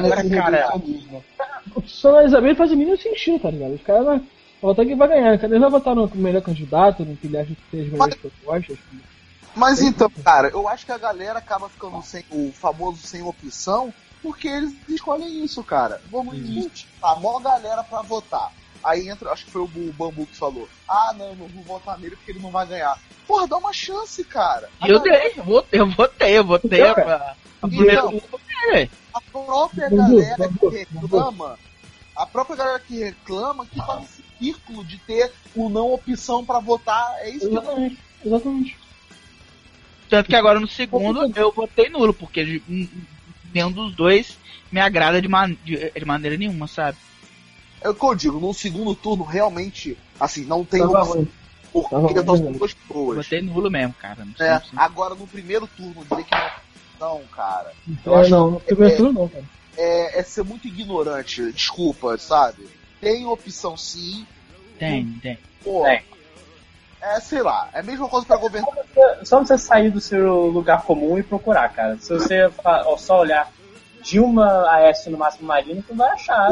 Speaker 2: O Sônia Isabel faz o mínimo sentido, tá ligado? Os caras vão votar quem vai ganhar. Eles vão votar no melhor candidato, no que ele acha que tem as melhores propostas.
Speaker 3: Mas então, cara, eu acho que a galera acaba ficando o famoso sem opção, porque eles escolhem isso, cara. Vamos a maior galera pra votar. Aí entra, acho que foi o Bambu que falou, não vou votar nele porque ele não vai ganhar. Porra, dá uma chance, cara.
Speaker 4: Eu votei. A
Speaker 3: própria galera que reclama, que faz esse círculo de ter o não opção pra votar, é isso que
Speaker 2: Exatamente.
Speaker 4: Tanto que agora no segundo eu votei nulo, porque nenhum dos dois me agrada de maneira nenhuma, sabe?
Speaker 3: É o que eu digo, no segundo turno realmente, assim, não tem
Speaker 2: Tava
Speaker 3: opção.
Speaker 2: ruim.
Speaker 3: Porque
Speaker 2: Tava
Speaker 3: são
Speaker 2: ruim.
Speaker 3: duas pessoas.
Speaker 4: Botei nulo mesmo, cara. Não sei,
Speaker 3: Né?
Speaker 4: não sei.
Speaker 3: Agora no primeiro turno, dizer que não, cara. Eu acho
Speaker 2: Não, no primeiro turno não, cara.
Speaker 3: é ser muito ignorante, desculpa, sabe? Tem opção sim.
Speaker 4: Tem.
Speaker 3: Pô,
Speaker 5: Tem.
Speaker 3: sei lá, é a mesma coisa pra governar.
Speaker 5: Só você sair do seu lugar comum e procurar, cara. Se você só olhar Dilma, Aécio no máximo Marino, tu vai achar.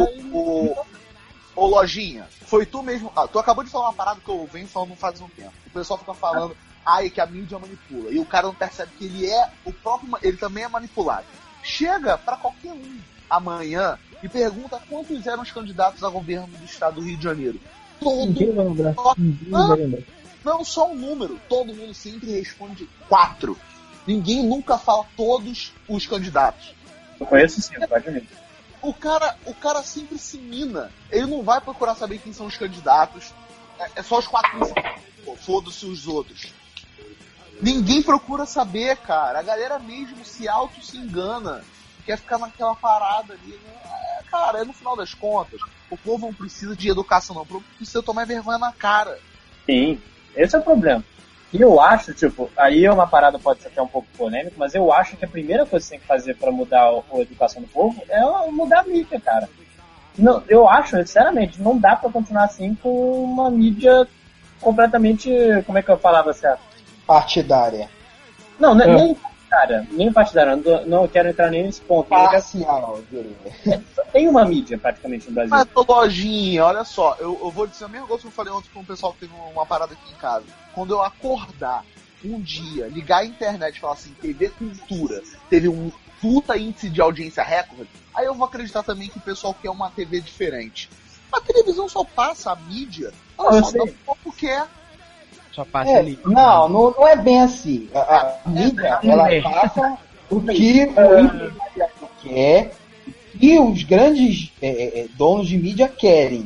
Speaker 3: Ô Lojinha, foi tu mesmo. Tu acabou de falar uma parada que eu venho falando faz um tempo. O pessoal fica falando, que a mídia manipula. E o cara não percebe que ele também é manipulado. Chega pra qualquer um amanhã e pergunta quantos eram os candidatos a governo do estado do Rio de Janeiro.
Speaker 2: Ninguém vai lembrar. Ninguém vai lembrar.
Speaker 3: Não, só um número. Todo mundo sempre responde 4. Ninguém nunca fala todos os candidatos.
Speaker 5: Eu conheço sim, pode admitir.
Speaker 3: O cara sempre se mina. Ele não vai procurar saber quem são os candidatos. É só os 4 principais. Pô, foda-se os outros. Ninguém procura saber, cara. A galera mesmo se engana. Quer ficar naquela parada ali. Né? Cara, no final das contas, o povo não precisa de educação, não. O povo precisa tomar vergonha na cara.
Speaker 5: Sim, esse é o problema. E eu acho, aí é uma parada, pode ser até um pouco polêmica, mas eu acho que a primeira coisa que você tem que fazer pra mudar a educação do povo é mudar a mídia, cara. Não, eu acho, sinceramente, não dá pra continuar assim com uma mídia completamente, como é que eu falava certo?
Speaker 1: Partidária.
Speaker 5: Não, nem partidária, não quero entrar nem nesse ponto.
Speaker 1: Parcial,
Speaker 5: Só tem uma mídia praticamente no Brasil.
Speaker 3: Mas, Lojinha, olha só, eu vou dizer a mesma coisa que eu falei ontem com o pessoal que teve uma parada aqui em casa. Quando eu acordar um dia, ligar a internet e falar assim, TV Cultura, teve um puta índice de audiência recorde, aí eu vou acreditar também que o pessoal quer uma TV diferente. A televisão só passa a mídia, ela só dá o pouco quer.
Speaker 4: Só passa ali.
Speaker 1: Não é bem assim. A mídia, ela passa o que o empresariado quer e os grandes donos de mídia querem.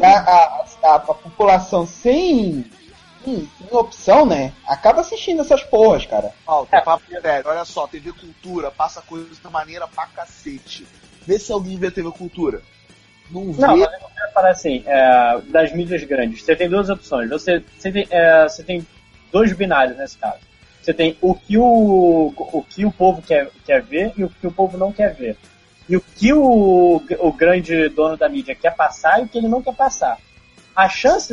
Speaker 1: A população sem opção, né, acaba assistindo essas porras, cara.
Speaker 3: Papo sério, olha só, TV Cultura passa coisas da maneira pra cacete. Vê se alguém vê TV Cultura. Não vê.
Speaker 5: Não, mas eu quero falar assim, das mídias grandes, você tem duas opções. Você tem dois binários nesse caso. Você tem o que o povo quer ver e o que o povo não quer ver. E o que o grande dono da mídia quer passar e o que ele não quer passar. A chance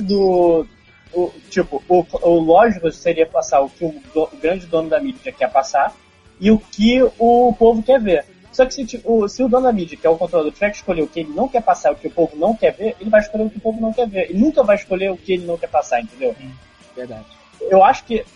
Speaker 5: o lógico seria passar o que o grande dono da mídia quer passar e o que o povo quer ver. Só que se o dono da mídia, que é o controlador, tiver que escolher o que ele não quer passar, o que o povo não quer ver, ele vai escolher o que o povo não quer ver. Ele nunca vai escolher o que ele não quer passar, entendeu?
Speaker 4: Verdade.
Speaker 5: Eu acho que,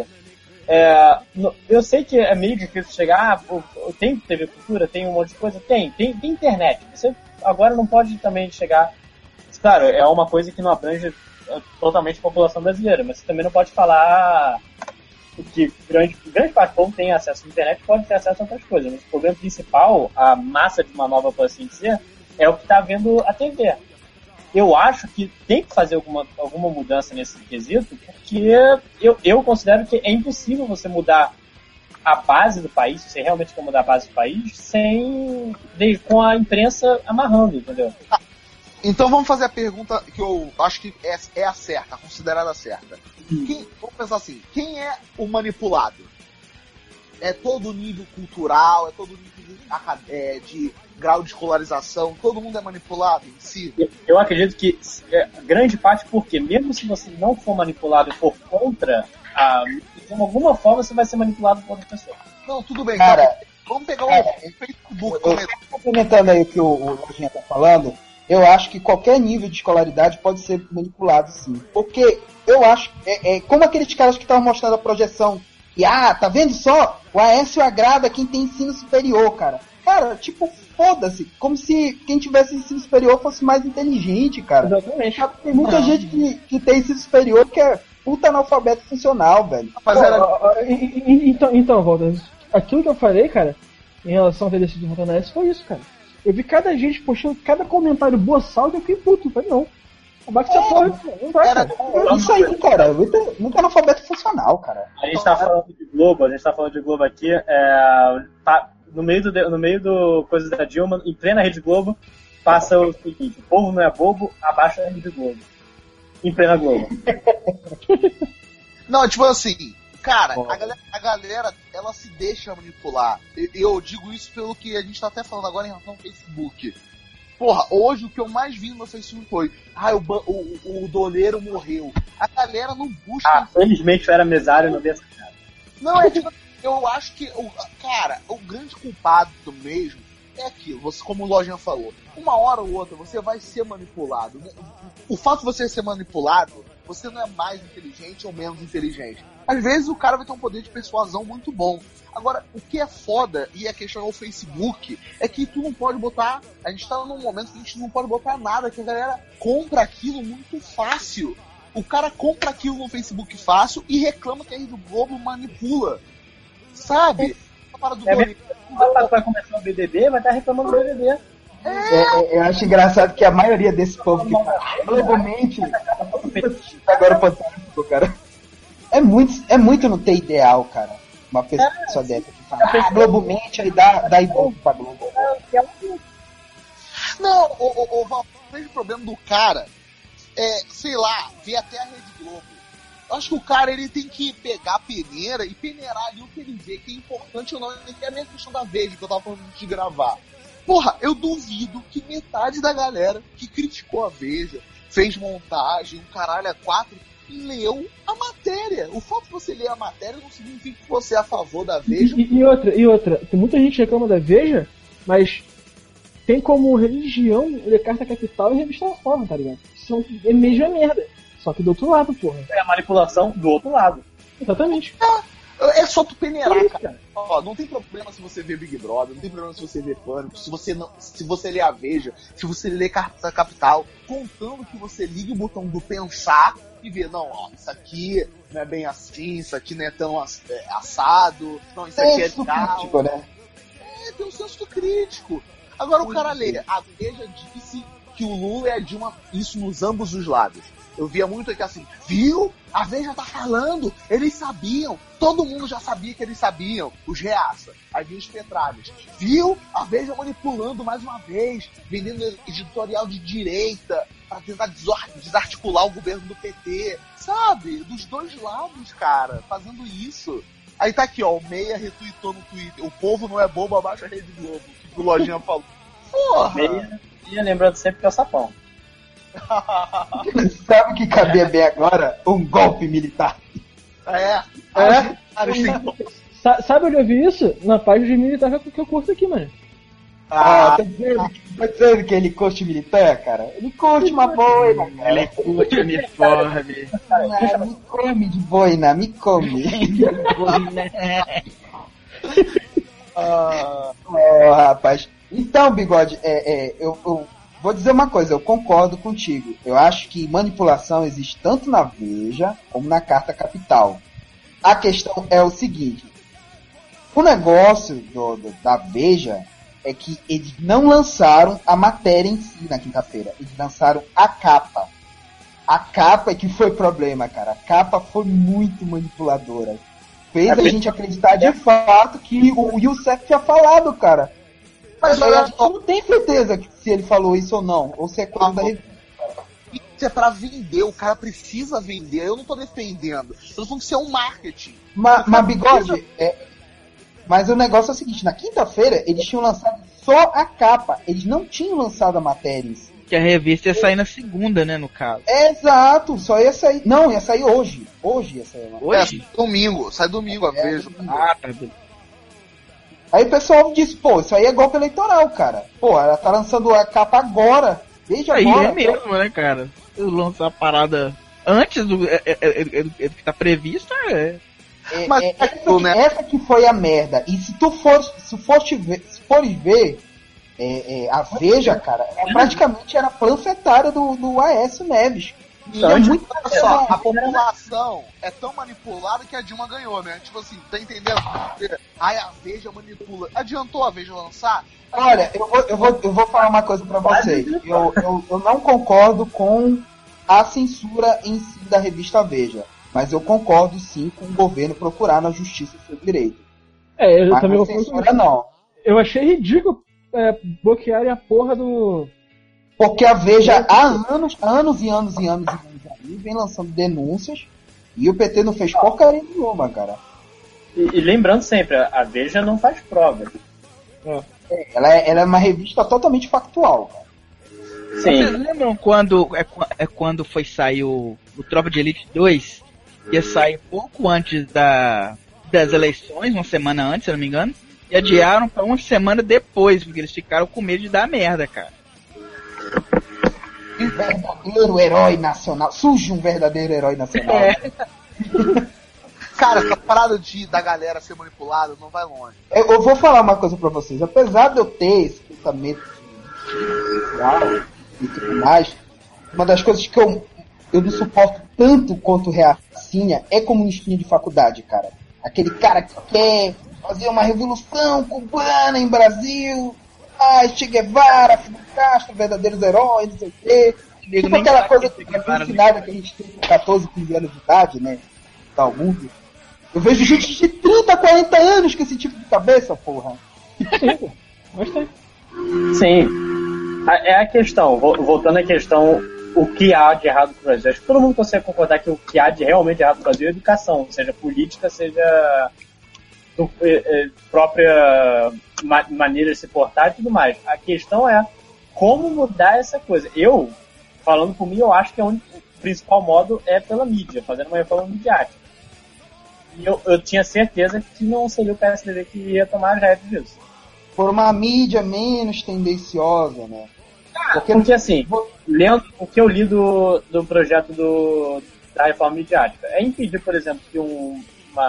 Speaker 5: eu sei que é meio difícil chegar, tem TV Cultura, tem um monte de coisa, tem internet. Você agora não pode também chegar... Claro, é uma coisa que não abrange totalmente a população brasileira, mas você também não pode falar que grande parte do povo tem acesso à internet e pode ter acesso a outras coisas. Mas o problema principal, a massa de uma nova, por assim dizer, é o que está vendo a TV. Eu acho que tem que fazer alguma mudança nesse quesito, porque eu considero que é impossível você mudar a base do país, se você realmente quer mudar a base do país, com a imprensa amarrando, entendeu?
Speaker 3: Então vamos fazer a pergunta que eu acho que é a certa, considerada a certa. Vamos pensar assim, quem é o manipulado? É todo o nível cultural, é todo o nível de grau de escolarização, todo mundo é manipulado em si?
Speaker 5: Eu acredito que grande parte porque mesmo se você não for manipulado por contra, de alguma forma você vai ser manipulado por outra pessoa.
Speaker 3: Não, tudo bem,
Speaker 1: cara.
Speaker 3: Então, vamos pegar o Facebook.
Speaker 1: Complementando aí o que o Lojinha tá falando, eu acho que qualquer nível de escolaridade pode ser manipulado, sim. Porque eu acho, como aqueles caras que estavam mostrando a projeção, e tá vendo só? O Aécio agrada quem tem ensino superior, cara. Cara, tipo, foda-se. Como se quem tivesse ensino superior fosse mais inteligente, cara.
Speaker 2: Exatamente.
Speaker 1: Tem muita gente que tem ensino superior que é puta analfabeto funcional, velho.
Speaker 3: Mas
Speaker 2: Então, Walter, aquilo que eu falei, cara, em relação ao ter decidido votar na S foi isso, cara. Eu vi cada gente postando cada comentário boçal e eu fiquei puto. Eu falei, não. Abaixa essa porra, não vai, cara.
Speaker 1: Isso aí, cara. Muito analfabeto funcional, cara.
Speaker 5: A gente tá falando de Globo aqui, no meio do coisa da Dilma, em plena Rede Globo, passa o seguinte: o povo não é bobo, abaixa a Rede Globo. Em plena Globo.
Speaker 3: Não, tipo assim, cara, a galera, ela se deixa manipular. Eu digo isso pelo que a gente tá até falando agora em relação ao Facebook. Porra, hoje o que eu mais vi no meu Facebook foi: o doleiro morreu. A galera não busca.
Speaker 5: Felizmente eu era mesário e não vi essa cara.
Speaker 3: Não, é tipo, eu acho que, cara, o grande culpado mesmo é aquilo, você, como o Lojinha falou, uma hora ou outra você vai ser manipulado. O fato de você ser manipulado, você não é mais inteligente ou menos inteligente. Às vezes o cara vai ter um poder de persuasão muito bom. Agora, o que é foda, e a questão é o Facebook, é que tu não pode botar, a gente tá num momento que a gente não pode botar nada, que a galera compra aquilo muito fácil. O cara compra aquilo no Facebook fácil e reclama que a Rede Globo manipula. Sabe?
Speaker 5: Vai começar o BBB, vai estar reclamando do BBB.
Speaker 1: Eu acho engraçado que a maioria desse povo que fala globalmente agora fantástico, cara. É muito não ter ideal, cara. Uma pessoa dessa que fala globalmente, aí dá ibope pra Globo.
Speaker 3: Não, o mesmo problema do cara sei lá, ver até a Rede Globo. Eu acho que o cara, ele tem que pegar a peneira e peneirar ali o que ele vê, que é importante ou não, que é a mesma questão da Veja que eu tava falando de gravar. Porra, eu duvido que metade da galera que criticou a Veja, fez montagem, um caralho a 4, leu a matéria. O fato de você ler a matéria não significa que você é a favor da Veja.
Speaker 2: E outra, tem muita gente que reclama da Veja, mas tem como religião ler Carta Capital e Revista Reforma, tá ligado? É a mesma merda. Só que do outro lado, porra.
Speaker 5: É a manipulação do outro lado.
Speaker 2: Exatamente.
Speaker 3: É só tu peneirar, cara. Ó, não tem problema se você vê Big Brother, não tem problema se você vê Pânico, se você lê a Veja, se você lê Carta Capital, contando que você liga o botão do pensar e vê, não, ó, isso aqui não é bem assim, isso aqui não é tão assado, não, isso aqui é legal.
Speaker 1: Crítico, né?
Speaker 3: Tem um senso crítico. Agora o cara lê, a Veja disse que o Lula e a Dilma, isso nos ambos os lados. Eu via muito aqui assim, viu? A Veja tá falando, eles sabiam, todo mundo já sabia que eles sabiam, os reaça. Aí vinha os petralhas, viu? A Veja manipulando mais uma vez, vendendo editorial de direita, pra tentar desarticular o governo do PT, sabe? Dos dois lados, cara, fazendo isso. Aí tá aqui, ó, o Meia retweetou no Twitter, o povo não é bobo, abaixa a Rede Globo, que o Lojinha falou. Porra!
Speaker 5: Meia lembrando sempre que é o sapão.
Speaker 1: Sabe o que cabia bem agora? Um golpe militar.
Speaker 2: Sabe onde eu vi isso? Na página de militar que eu curto aqui, mano.
Speaker 1: Tá dizendo que ele curte militar, cara? Ele curte uma boina, cara.
Speaker 4: Ele curte uniforme.
Speaker 1: Me come de boina, me come. Rapaz. Então, Bigode, eu vou dizer uma coisa, eu concordo contigo. Eu acho que manipulação existe tanto na Veja como na Carta Capital. A questão é o seguinte: o negócio da Veja é que eles não lançaram a matéria em si na quinta-feira. Eles lançaram a capa. A capa é que foi problema, cara. A capa foi muito manipuladora. Fez a gente acreditar de fato que o Youssef tinha falado, cara. Mas a gente não tem certeza se ele falou isso ou não. Ou se é coisa da revista.
Speaker 3: Isso é pra vender, o cara precisa vender. Eu não tô defendendo. Eu tô falando que isso é um marketing.
Speaker 1: Mas Bigode, mas o negócio é o seguinte: na quinta-feira eles tinham lançado só a capa. Eles não tinham lançado a matéria em si.
Speaker 4: Que a revista ia sair na segunda, né, no caso.
Speaker 1: Exato, só ia sair. Não, ia sair hoje. Hoje ia sair.
Speaker 4: Hoje?
Speaker 3: Domingo, sai domingo a Veja.
Speaker 4: Ah, tá.
Speaker 1: Aí o pessoal disse, pô, isso aí é golpe eleitoral, cara. Pô, ela tá lançando a capa agora. Veja
Speaker 4: aí
Speaker 1: agora.
Speaker 4: É mesmo, né, cara? Eu lançar a parada antes do que tá previsto,
Speaker 3: Mas
Speaker 1: essa que foi a merda. E se tu fores ver a Veja, cara, praticamente era panfletária do Aécio Neves.
Speaker 3: E é muito só, a população é tão manipulada que a Dilma ganhou, né? Tipo assim, tá entendendo? Ai, a Veja manipula. Adiantou a Veja lançar?
Speaker 1: Olha, eu vou falar uma coisa pra vocês. Eu não concordo com a censura em si da revista Veja. Mas eu concordo sim com o governo procurar na justiça o seu direito.
Speaker 2: Eu
Speaker 1: mas
Speaker 2: também
Speaker 1: a
Speaker 2: concordo.
Speaker 1: censura não.
Speaker 2: Eu achei ridículo bloquearem a porra do...
Speaker 1: Porque a Veja há anos aí, vem lançando denúncias e o PT não fez porcaria nenhuma, cara.
Speaker 5: E lembrando sempre, a Veja não faz prova.
Speaker 1: Ela é uma revista totalmente factual, cara.
Speaker 4: Sim. Vocês lembram quando foi sair o Tropa de Elite 2? Ia sair pouco antes das eleições, uma semana antes, se eu não me engano, e adiaram pra uma semana depois, porque eles ficaram com medo de dar merda, cara.
Speaker 1: Um verdadeiro herói nacional. Surge um verdadeiro herói nacional.
Speaker 3: Cara, essa parada da galera ser manipulada não vai longe.
Speaker 1: Eu vou falar uma coisa pra vocês. Apesar de eu ter esse pensamento de e tudo mais, uma das coisas que eu não suporto tanto quanto o Reacinha é comunistinha de faculdade, cara. Aquele cara que quer fazer uma revolução cubana em Brasil. Che Guevara, Fidel Castro, verdadeiros heróis, não sei o quê. Tipo aquela coisa ensinada que a gente tem com 14, 15 anos de idade, né? Tá o mundo. Eu vejo gente de 30, 40 anos com esse tipo de cabeça, porra.
Speaker 2: Gostei.
Speaker 5: Sim. É a questão, voltando à questão, o que há de errado no Brasil. Acho que todo mundo consegue concordar que o que há de realmente errado no Brasil é educação, seja política, seja própria maneira de se portar e tudo mais. A questão é como mudar essa coisa. Eu, falando por mim, eu acho que o principal modo é pela mídia, fazendo uma reforma midiática. E eu tinha certeza que não seria o PSDB que ia tomar as rédeas disso.
Speaker 1: Por uma mídia menos tendenciosa, né?
Speaker 5: Porque assim, lendo o que eu li do projeto da reforma midiática, é impedir, por exemplo, que um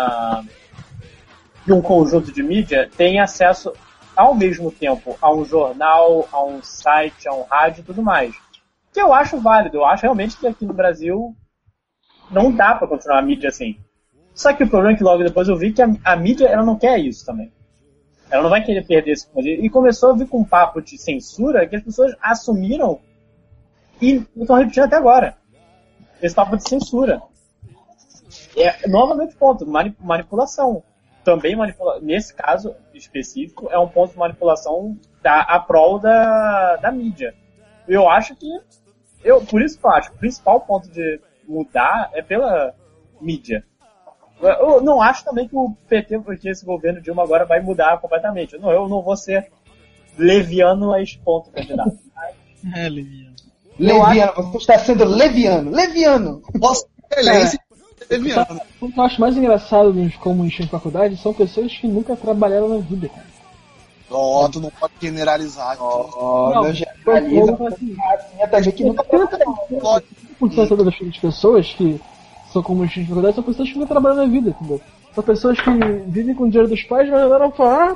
Speaker 5: conjunto de mídia tenha acesso ao mesmo tempo a um jornal, a um site, a um rádio e tudo mais. Que eu acho válido. Eu acho realmente que aqui no Brasil não dá pra continuar a mídia assim. Só que o problema é que logo depois eu vi que a mídia ela não quer isso também. Ela não vai querer perder esse poder. E começou a vir com um papo de censura que as pessoas assumiram e estão repetindo até agora. Esse papo de censura. Novamente ponto, manipulação. Também nesse caso específico, é um ponto de manipulação a prol da mídia. Eu acho que... por isso que eu acho que o principal ponto de mudar é pela mídia. Eu não acho também que o PT, porque esse governo Dilma agora vai mudar completamente. Eu não vou ser leviano a esse ponto, candidato.
Speaker 4: Leviano.
Speaker 1: Leviano, você está sendo leviano. Leviano!
Speaker 3: Nossa, excelência. Leviano.
Speaker 2: O que eu acho mais engraçado dos comunistas de faculdade são pessoas que nunca trabalharam na vida, cara.
Speaker 3: Tu não pode generalizar.
Speaker 1: Não generaliza. Até gente que nunca trabalhou.
Speaker 2: 100% das pessoas que são comunistas de faculdade são pessoas que nunca trabalham na vida, entendeu? São pessoas que vivem com o dinheiro dos pais, mas não falar.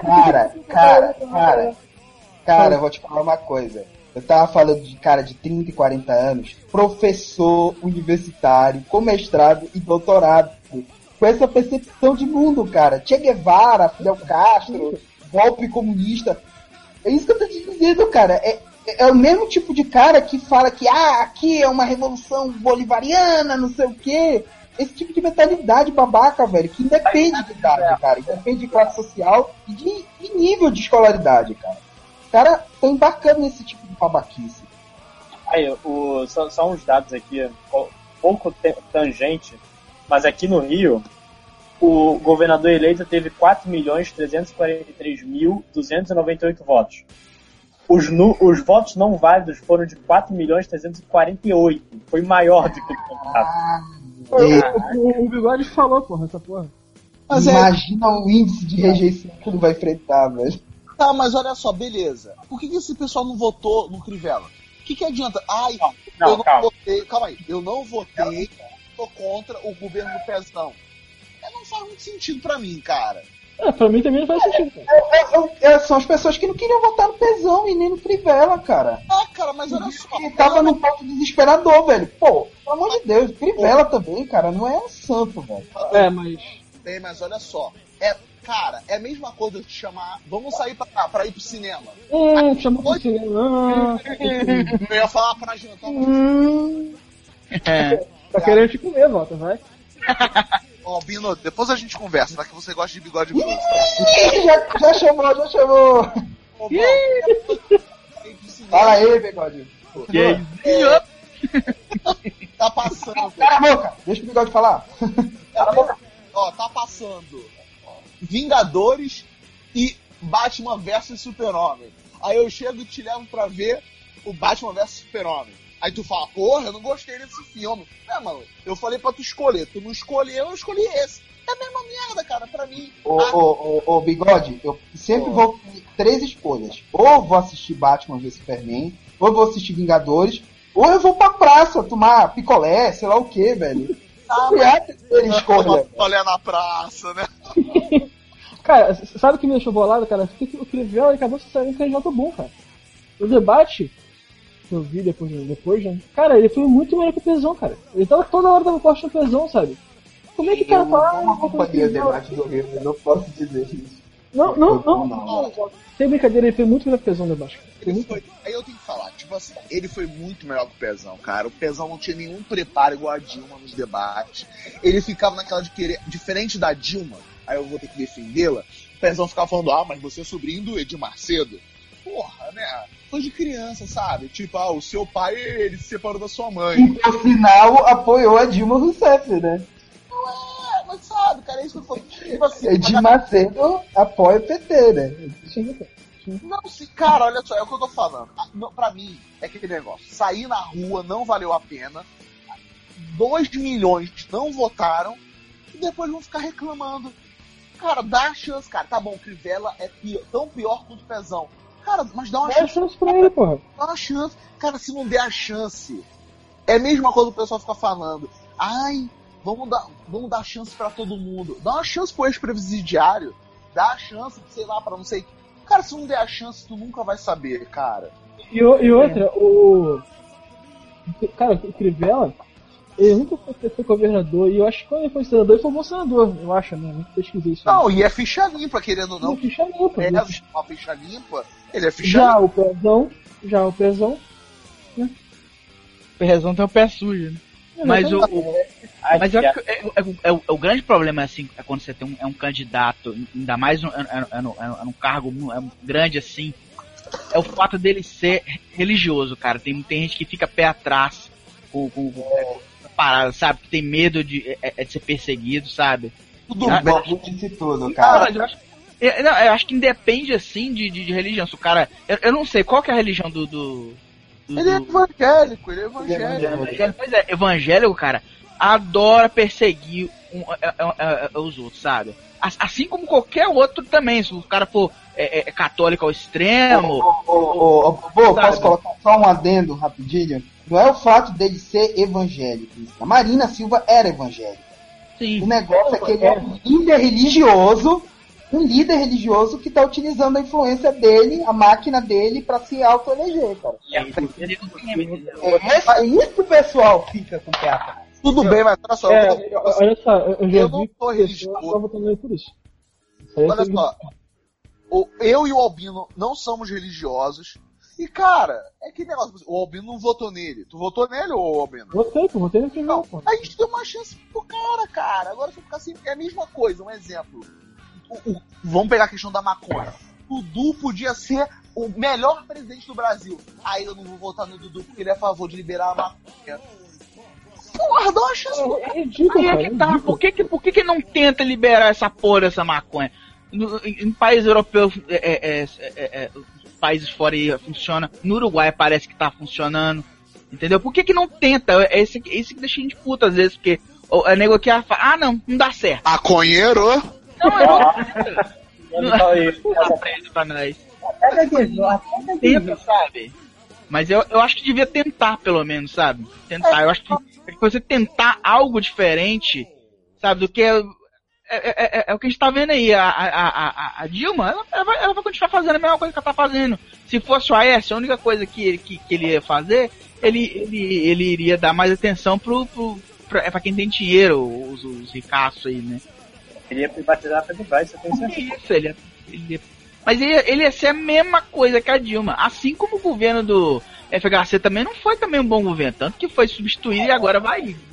Speaker 1: Cara, eu vou te falar uma coisa. Eu tava falando de cara de 30 e 40 anos, professor universitário, com mestrado e doutorado, com essa percepção de mundo, cara. Che Guevara, Fidel Castro, golpe comunista. É isso que eu tô te dizendo, cara. É o mesmo tipo de cara que fala que aqui é uma revolução bolivariana, não sei o quê. Esse tipo de mentalidade babaca, velho, que independe de idade, cara. Independe de classe social e de nível de escolaridade, cara. Os caras estão embarcando nesse tipo de babaquice.
Speaker 5: Aí, só uns dados aqui, pouco tangente, mas aqui no Rio, o governador eleito teve 4.343.298 votos. Os votos não válidos foram de 4.348. Foi maior do que o deputado.
Speaker 2: O Bigode falou, porra, essa porra.
Speaker 1: Mas imagina o índice de rejeição que ele vai enfrentar, velho.
Speaker 3: Tá, mas olha só, beleza. Por que esse pessoal não votou no Crivella? O que adianta? Eu não votei. Calma aí. Eu não votei. Tô contra o governo do Pezão. Não faz muito sentido pra mim, cara.
Speaker 2: Pra mim também não faz sentido, cara.
Speaker 1: São as pessoas que não queriam votar no Pezão e nem no Crivella, cara.
Speaker 3: Cara, mas olha só.
Speaker 1: Ele tava num ponto desesperador, velho. Pô, pelo amor de Deus, Crivella também, cara, não é um santo, velho.
Speaker 3: Mas olha só. Cara, é a mesma coisa de te chamar. Vamos sair pra ir pro cinema.
Speaker 2: Chamou pro cinema.
Speaker 3: Eu ia falar pra jantar.
Speaker 2: Tá querendo te comer, volta, vai.
Speaker 3: Albino, depois a gente conversa, tá? Que você gosta de bigode grosso.
Speaker 1: Já chamou.
Speaker 3: Ô, bom,
Speaker 1: Fala aí, bigode.
Speaker 3: Tá passando.
Speaker 1: Cala a boca, deixa o bigode falar. Cala a boca.
Speaker 3: Ó, tá passando Vingadores e Batman vs Super-Homem. Aí eu chego e te levo pra ver o Batman vs Super-Homem. Aí tu fala, porra, eu não gostei desse filme. Não, mano, eu falei pra tu escolher. Tu não escolheu, eu escolhi esse. É a mesma merda, cara, pra mim.
Speaker 1: Ô, bigode, eu sempre vou ter 3 escolhas. Ou vou assistir Batman vs Superman, ou vou assistir Vingadores, ou eu vou pra praça tomar picolé, sei lá o que, velho. Ele escolha.
Speaker 3: Picolé na praça, né?
Speaker 2: Cara, sabe o que me deixou bolado, cara? O Crivella acabou se saindo candidato bom, cara. O debate que eu vi depois, né? Cara, ele foi muito melhor que o Pezão, cara. Ele tava toda hora dando corte no Pezão, sabe? Como é que o cara fala?
Speaker 1: Eu não acompanhei o debate do Rio, eu não posso dizer isso.
Speaker 2: Não. Sem brincadeira, ele foi muito melhor que o Pezão no debate.
Speaker 3: Aí eu tenho que falar, tipo assim, ele foi muito melhor que o Pezão, cara. O Pezão não tinha nenhum preparo igual a Dilma nos debates. Ele ficava naquela de querer, diferente da Dilma, aí eu vou ter que defendê-la. O Pezão ficava falando, mas você é sobrinho do Edir Macedo. Porra, né? Coisa de criança, sabe? Tipo, o seu pai, ele se separou da sua mãe.
Speaker 1: E por sinal, apoiou a Dilma Rousseff, né?
Speaker 3: Não é, mas sabe, cara, é isso que eu falo. Tipo assim,
Speaker 1: Edir Macedo apoia o PT, né?
Speaker 3: Não, cara, olha só, é o que eu tô falando. Pra mim, é aquele negócio. Sair na rua não valeu a pena. 2 milhões não votaram. E depois vão ficar reclamando. Cara, dá a chance, cara. Tá bom, o Crivella é tão pior quanto o Pezão. Cara, mas dá uma chance
Speaker 2: pra ele, porra.
Speaker 3: Dá uma chance. Cara, se não der a chance, é a mesma coisa que o pessoal fica falando. Ai, vamos dar chance pra todo mundo. Dá uma chance pro ex-presidiário. Dá a chance, sei lá, pra não sei. Cara, se não der a chance, tu nunca vai saber, cara.
Speaker 2: E outra, Cara, o Crivella, ele nunca foi governador, e eu acho que quando ele foi senador, ele foi um bom senador, eu acho, né? Nunca pesquisei isso.
Speaker 3: Não, e é ficha limpa, querendo ou não.
Speaker 2: É ficha limpa.
Speaker 3: É uma ficha limpa, ele é ficha
Speaker 2: já
Speaker 3: limpa.
Speaker 2: O Pezão, né?
Speaker 4: O Pezão tem o pé sujo, né? Mas eu acho que o grande problema assim, é quando você tem um candidato, ainda mais num cargo grande assim, é o fato dele ser religioso, cara. Tem gente que fica pé atrás com parada, sabe? Que tem medo de ser perseguido, sabe?
Speaker 1: Tudo bem, disse tudo, cara.
Speaker 4: Eu acho que independe assim de religião. Se o cara. Eu não sei qual que é a religião do
Speaker 3: ele é evangélico,
Speaker 4: Pois é, evangélico, cara, adora perseguir os outros, sabe? Assim como qualquer outro também, se o cara for católico ao extremo...
Speaker 1: Posso colocar só um adendo rapidinho? Não é o fato dele ser evangélico. A Marina Silva era evangélica.
Speaker 4: Sim.
Speaker 1: O negócio é que ele é um líder religioso que tá utilizando a influência dele, a máquina dele, pra se auto-eleger, cara. É isso que o pessoal fica com o pé atrás.
Speaker 3: Tudo bem, mas olha só.
Speaker 2: Olha só, eu
Speaker 3: não tô religioso.
Speaker 2: Por isso.
Speaker 3: Olha só. Eu e o Albino não somos religiosos. E, cara, é que negócio. O Albino não votou nele. Tu votou nele, ou Albino?
Speaker 2: Votei no Crivella, pô.
Speaker 3: A gente deu uma chance pro cara. Agora se eu ficar assim, é a mesma coisa. Um exemplo. Vamos pegar a questão da maconha. O Dudu podia ser o melhor presidente do Brasil. Aí eu não vou votar no Dudu porque ele é a favor de liberar a maconha. Porra, dá uma chance.
Speaker 2: É ridículo, cara.
Speaker 4: Por que não tenta liberar essa porra dessa maconha? Em países europeus, países fora aí funciona. No Uruguai parece que tá funcionando. Entendeu? Por que não tenta? É esse que deixa a gente puta às vezes, porque o nego aqui fala, não dá certo.
Speaker 3: Maconheiro?
Speaker 4: Não aprende pra nós. Tenta, sabe? Mas eu acho que devia tentar, pelo menos, sabe? Tentar. Eu acho que você tentar algo diferente, sabe? Do que é o que a gente tá vendo aí. A Dilma, ela vai continuar fazendo a mesma coisa que ela tá fazendo. Se fosse o Aécio, a única coisa que ele ia fazer, ele iria dar mais atenção pra quem tem dinheiro, os ricaços aí, né?
Speaker 5: Ele ia privatizar a Petrobras, você tem certeza?
Speaker 4: Isso, mas ele ia ser a mesma coisa que a Dilma. Assim como o governo do FHC também não foi também um bom governo. Tanto que foi substituído e agora vai.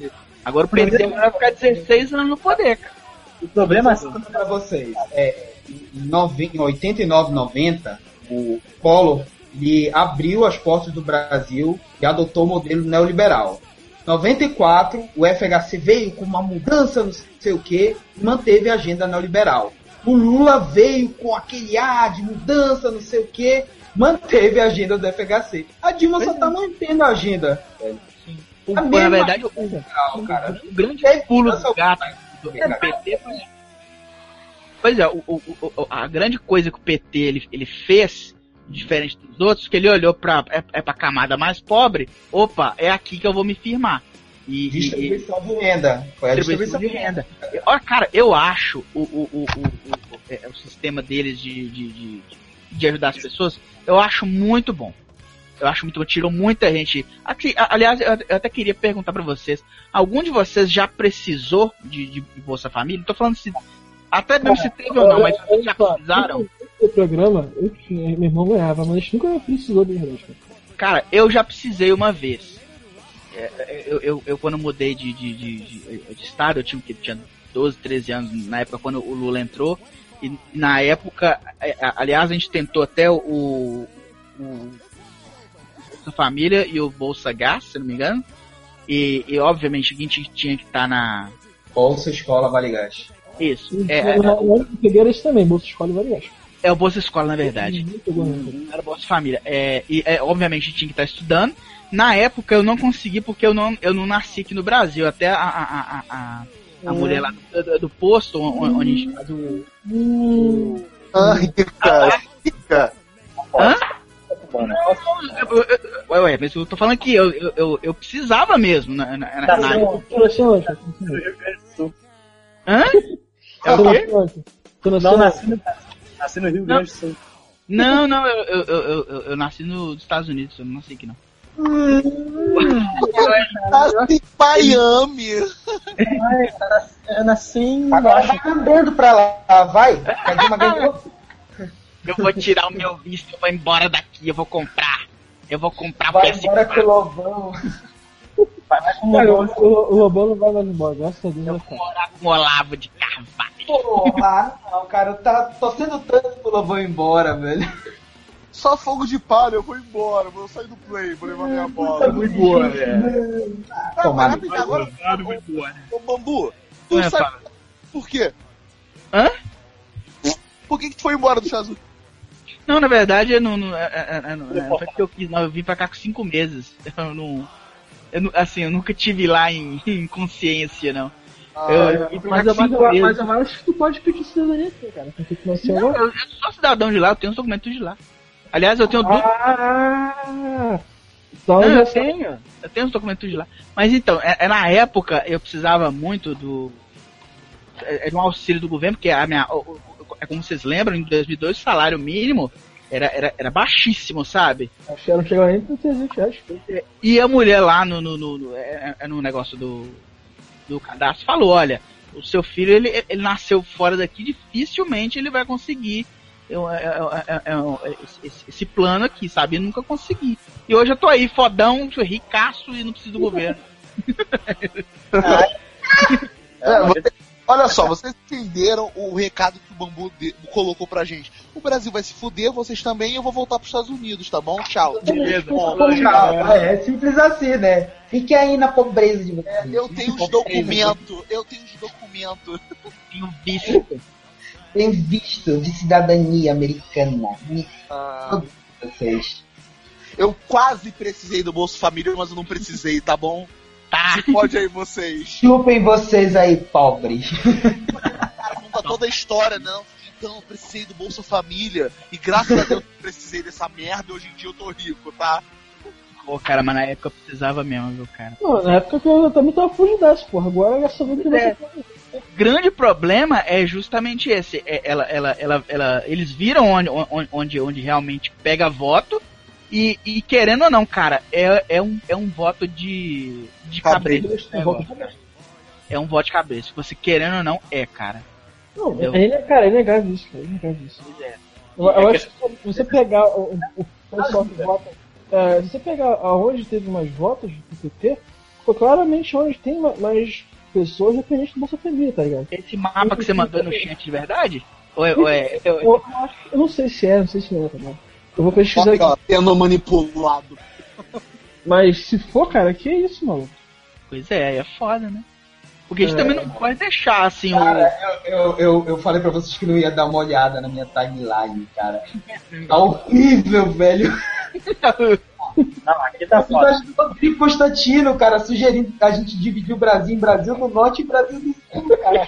Speaker 4: Agora o PT vai ficar 16 anos no poder, cara.
Speaker 5: O problema é
Speaker 1: para vocês, em 89, 90, o Collor ele abriu as portas do Brasil e adotou o modelo neoliberal. 94, o FHC veio com uma mudança, não sei o que, e manteve a agenda neoliberal. O Lula veio com aquele ar de mudança, não sei o que, manteve a agenda do FHC. A Dilma só tá mantendo a agenda.
Speaker 4: Na verdade, o grande pulo do gato do PT foi... Pois é, a grande coisa que o PT ele fez, diferente dos outros, que ele olhou pra camada mais pobre, opa, é aqui que eu vou me firmar.
Speaker 1: Distribuição de renda. Foi a distribuição de renda.
Speaker 4: Olha, cara, eu acho o sistema deles de ajudar as pessoas, eu acho muito bom. Eu acho muito bom, tirou muita gente. Aqui, aliás, eu até queria perguntar pra vocês, algum de vocês já precisou de Bolsa Família? Não tô falando se... Até mesmo se teve ou não, mas vocês já precisaram?
Speaker 2: No programa, meu irmão ganhava, mas nunca precisou de verdade.
Speaker 4: Cara, eu já precisei uma vez. Eu quando mudei de estado, eu tinha 12, 13 anos na época quando o Lula entrou. E na época, aliás, a gente tentou até o Bolsa Família e o Bolsa Gás, se não me engano. E obviamente a gente tinha que estar na...
Speaker 1: Bolsa Escola Vale Gás.
Speaker 4: Isso.
Speaker 2: Eu peguei isso também, Bolsa Escola e Vale Gás.
Speaker 4: É o Bolsa Escola, na verdade. Não era Bolsa Família. Obviamente tinha que estar estudando. Na época eu não consegui porque eu não nasci aqui no Brasil. Até a mulher lá do posto, onde a gente faz o...
Speaker 3: Rica.
Speaker 4: Hã? Ué, mas eu tô falando que eu precisava mesmo na época. Hã? É o quê?
Speaker 5: Não, nasci no Rio Grande do Sul.
Speaker 4: Não, eu nasci nos Estados Unidos, eu não nasci aqui não.
Speaker 3: Nasci em Miami.
Speaker 5: Eu nasci em...
Speaker 1: Agora vai andando pra lá, vai.
Speaker 4: Eu vou tirar o meu visto, eu vou embora daqui, eu vou comprar
Speaker 1: vai embora com o Lobão.
Speaker 2: O Lobão não vai mais embora, graças a Deus.
Speaker 4: Eu vou morar com o Olavo de Carvalho.
Speaker 1: Porra, não, cara, eu tô sendo tanto pro Lobão ir embora, velho.
Speaker 3: Só fogo de palha, eu vou embora, vou sair do play, vou levar minha bola.
Speaker 4: Vou embora, velho.
Speaker 3: Agora, ô Bambu, tu sabe por quê?
Speaker 4: Hã?
Speaker 3: Por que tu foi embora dos Estados Unidos?
Speaker 4: Não, na verdade, eu não foi porque eu quis, não, eu vim pra cá com 5 meses. Eu nunca tive lá em consciência, não.
Speaker 2: Mas eu acho que tu pode pedir cidadania aqui, cara. Porque tu nasceu
Speaker 4: agora. Eu sou cidadão de lá, eu tenho os documentos de lá. Aliás, eu tenho
Speaker 2: então
Speaker 4: eu tenho os documentos de lá. Mas então, na época eu precisava muito de um auxílio do governo, porque como vocês lembram, em 2002 o salário mínimo era baixíssimo, sabe?
Speaker 2: Acho que não chegou nem pra 300 reais.
Speaker 4: E a mulher lá no negócio do cadastro falou, olha, o seu filho ele nasceu fora daqui, dificilmente ele vai conseguir esse plano aqui, sabe? Eu nunca consegui. E hoje eu tô aí, fodão, ricaço e não preciso do governo.
Speaker 3: Olha só, vocês entenderam o recado que o Bambu colocou pra gente. O Brasil vai se fuder, vocês também, e eu vou voltar pros Estados Unidos, tá bom? Tchau.
Speaker 4: Beleza.
Speaker 1: É simples assim, né? Fique aí na pobreza de vocês.
Speaker 3: Eu tenho os documentos.
Speaker 4: Tenho visto.
Speaker 1: Tem visto de cidadania americana. Vocês.
Speaker 3: Eu quase precisei do Bolsa Família, mas eu não precisei, tá bom?
Speaker 4: Tá.
Speaker 3: Se pode aí vocês.
Speaker 1: Chupem vocês aí, pobres.
Speaker 3: Cara, conta toda a história, não. Então, eu precisei do Bolsa Família. E graças a Deus eu precisei dessa merda. Hoje em dia eu tô rico, tá?
Speaker 4: Pô, cara, mas na época eu precisava mesmo, viu, cara?
Speaker 2: Não, na época eu também tava fugidaço, porra. Agora eu já sabia que
Speaker 4: O grande problema é justamente esse. Eles viram onde realmente pega voto. E querendo ou não, cara, é um voto de cabresto. É um voto de cabresto. Se você querendo ou não, cara.
Speaker 2: Não, é inegável isso, cara. Pois é. Eu acho que se você pegar o pessoal que vota. Se você pegar aonde teve mais votos do PT, Pô, claramente onde tem mais pessoas dependentes do Bolsa Família, tá ligado?
Speaker 4: Esse mapa que você mandou no chat de verdade?
Speaker 2: Eu não sei se é, tá bom. Eu vou pesquisar aqui.
Speaker 3: Ó, sendo manipulado.
Speaker 2: Mas se for, cara, que isso, mano?
Speaker 4: Pois é foda, né? Porque a gente também não pode deixar, assim,
Speaker 1: Cara, eu falei pra vocês que não ia dar uma olhada na minha timeline, cara. Tá horrível, velho.
Speaker 5: Não, aqui tá foda.
Speaker 1: Imagina o Rodrigo Constantino, cara, sugerindo a gente dividir o Brasil em Brasil do Norte e Brasil do Sul, cara.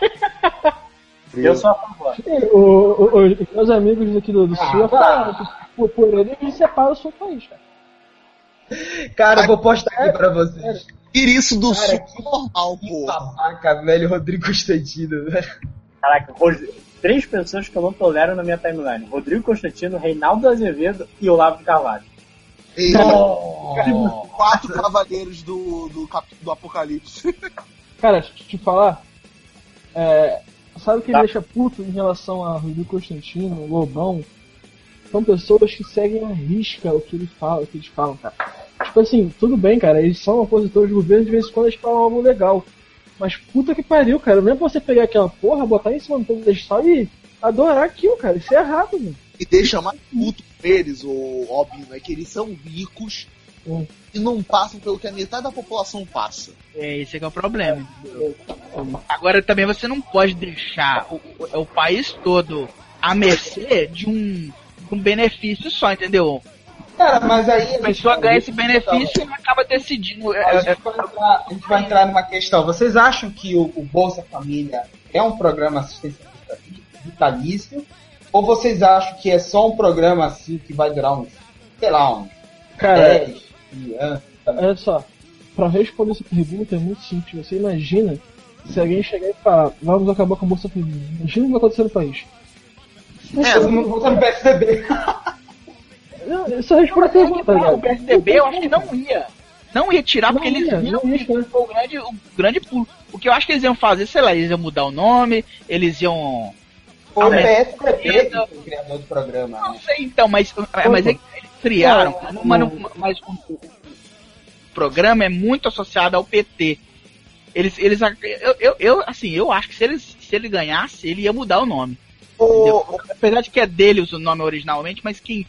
Speaker 5: Eu sou a favor.
Speaker 2: Os meus amigos aqui do Sul falaram que por ele eles separam o seu país, cara.
Speaker 1: Cara, eu vou postar aqui pra vocês.
Speaker 3: Isso do
Speaker 1: Cara,
Speaker 3: sul normal, pô.
Speaker 1: Babaca, velho, Rodrigo Constantino, velho.
Speaker 5: Caraca, 3 pessoas que eu não tolero na minha timeline. Rodrigo Constantino, Reinaldo Azevedo e Olavo de Carvalho.
Speaker 3: E 4 cavaleiros do Apocalipse.
Speaker 2: Cara, deixa eu te falar. Sabe o que me deixa puto em relação a Rodrigo Constantino, Lobão? São pessoas que seguem a risca o que eles falam, cara. Tipo assim, tudo bem, cara, eles são opositores do governo, de vez em quando eles falam algo legal. Mas puta que pariu, cara, não é pra você pegar aquela porra, botar em cima do pedestal e adorar aquilo, cara, isso é errado, mano.
Speaker 3: E deixa mais puto com eles, o óbvio, é que eles são ricos e não passam pelo que a metade da população passa.
Speaker 4: Esse que é o problema. Agora também você não pode deixar o país todo à mercê de um benefício só, entendeu?
Speaker 1: Cara, mas aí...
Speaker 4: A pessoa ganha esse benefício e acaba decidindo.
Speaker 1: A gente vai entrar numa questão. Vocês acham que o Bolsa Família é um programa assistencialista vitalício? Ou vocês acham que é só um programa assim que vai durar uns, sei lá, uns 10 anos?
Speaker 2: Olha só, pra responder essa pergunta é muito simples. Você imagina se alguém chegar e falar, vamos acabar com a Bolsa Família. Imagina o que vai acontecer no país.
Speaker 1: Todo mundo voltando no PSDB.
Speaker 2: Não, só responde a pergunta,
Speaker 4: O PSDB eu acho que não ia tirar, porque eles viram que foi o grande pulo. O que eu acho que eles iam fazer, sei lá, eles iam mudar o nome, eles iam...
Speaker 1: Foi o PSDB que foi o criador do programa.
Speaker 4: Não sei então, mas eles criaram, mas o programa é muito associado ao PT. Eu acho que se ele ganhasse, ele ia mudar o nome. Apesar de que é dele o nome originalmente, mas quem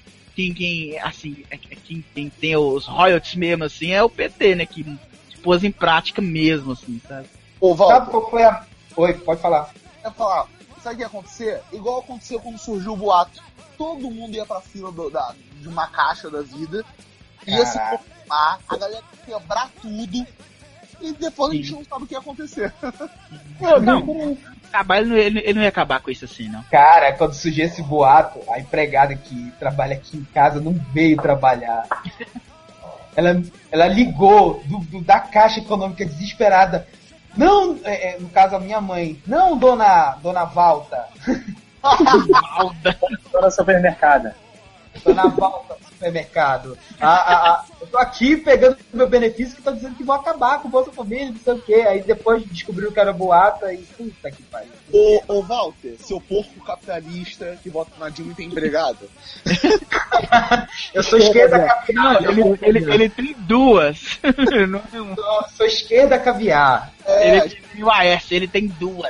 Speaker 4: tem os royalties mesmo, assim, é o PT, né, que pôs em prática mesmo, assim, sabe?
Speaker 1: Sabe qual foi a... Oi, pode falar.
Speaker 3: Eu ia falar, sabe o que ia acontecer? Igual aconteceu quando surgiu o boato. Todo mundo ia pra fila de uma caixa da vida, ia se formar, a galera ia quebrar tudo, e depois a gente não sabe o que ia acontecer.
Speaker 4: Ele não ia acabar com isso assim, não.
Speaker 1: Cara, quando surgiu esse boato, a empregada que trabalha aqui em casa não veio trabalhar. Ela ligou da Caixa Econômica desesperada. Não, no caso a minha mãe. Não, dona Valta.
Speaker 5: Dona Supermercado.
Speaker 1: Dona Valta do supermercado. Eu tô aqui pegando meu benefício que estão dizendo que vão acabar com o Bolsa Família, não sei o quê. Aí depois descobriram que era boata e puta que pariu.
Speaker 3: Ô Walter, seu porco capitalista que vota na Dilma e tem empregado.
Speaker 1: Eu sou esquerda caviar.
Speaker 4: Ele tem duas.
Speaker 1: Sou esquerda caviar.
Speaker 4: Ele tem o AS, ele tem duas.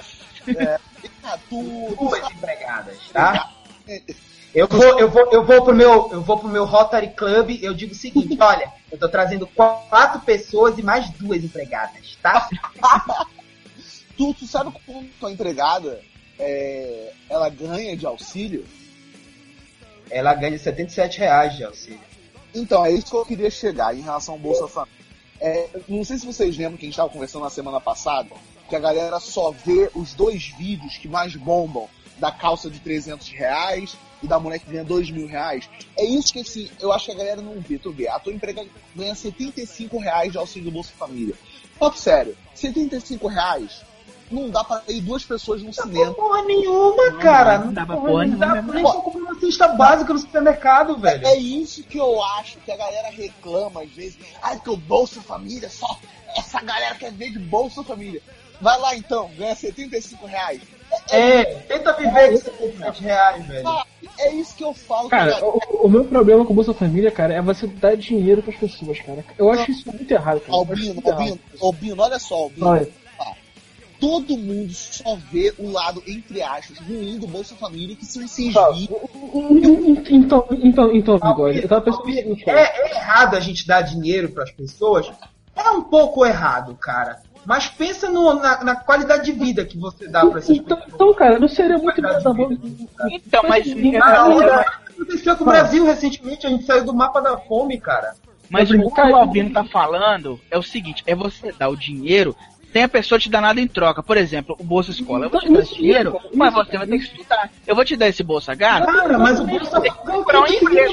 Speaker 1: Duas empregadas, tá? Eu vou pro meu Rotary Club, eu digo o seguinte, olha, eu tô trazendo 4 pessoas e mais 2 empregadas, tá?
Speaker 3: Tu sabe quanto a empregada ela ganha de auxílio?
Speaker 1: Ela ganha R$77 de auxílio.
Speaker 3: Então, é isso que eu queria chegar em relação ao Bolsa Família. Não sei se vocês lembram que a gente estava conversando na semana passada, que a galera só vê os 2 vídeos que mais bombam, da calça de R$300 e da mulher que ganha R$2.000. É isso que, assim, eu acho que a galera não vê. Tu vê, a tua empregada ganha R$75 de auxílio do Bolsa Família. Papo sério, R$75 não dá pra ir 2 pessoas no cinema.
Speaker 1: Porra nenhuma, cara.
Speaker 4: Não dá pra porra
Speaker 1: nenhuma. Não dá
Speaker 4: nenhuma.
Speaker 1: nem pra comprar uma cesta básica no supermercado, velho.
Speaker 3: É isso que eu acho que a galera reclama às vezes. Que o Bolsa Família, só essa galera quer ver de Bolsa Família. Vai lá então, ganha R$75.
Speaker 1: Tenta viver com R$77, velho.
Speaker 3: É isso que eu falo.
Speaker 2: Cara, o meu problema com o Bolsa Família, cara, é você dar dinheiro pras pessoas, cara. Eu acho isso muito errado, cara.
Speaker 3: Albino, olha só, Albino.
Speaker 2: Olha.
Speaker 3: Todo mundo só vê o lado, entre aspas, ruim do Bolsa Família, que são esses vídeos.
Speaker 2: Então, Bigode, eu tava pensando
Speaker 1: é errado a gente dar dinheiro pras pessoas? É um pouco errado, cara. Mas pensa na qualidade de vida que você dá pra essas pessoas.
Speaker 2: Então, cara, não seria muito mais da boa.
Speaker 4: Então, mas...
Speaker 1: aconteceu com o Brasil recentemente, a gente saiu do mapa da fome, cara.
Speaker 4: Mas o que o Albino tá falando é o seguinte, é você dar o dinheiro sem a pessoa te dar nada em troca. Por exemplo, o Bolsa Escola. Eu vou te dar esse dinheiro, mas você vai ter que estudar. Eu vou te dar esse Bolsa Gás.
Speaker 1: Cara, mas o Bolsa
Speaker 4: comprar um emprego.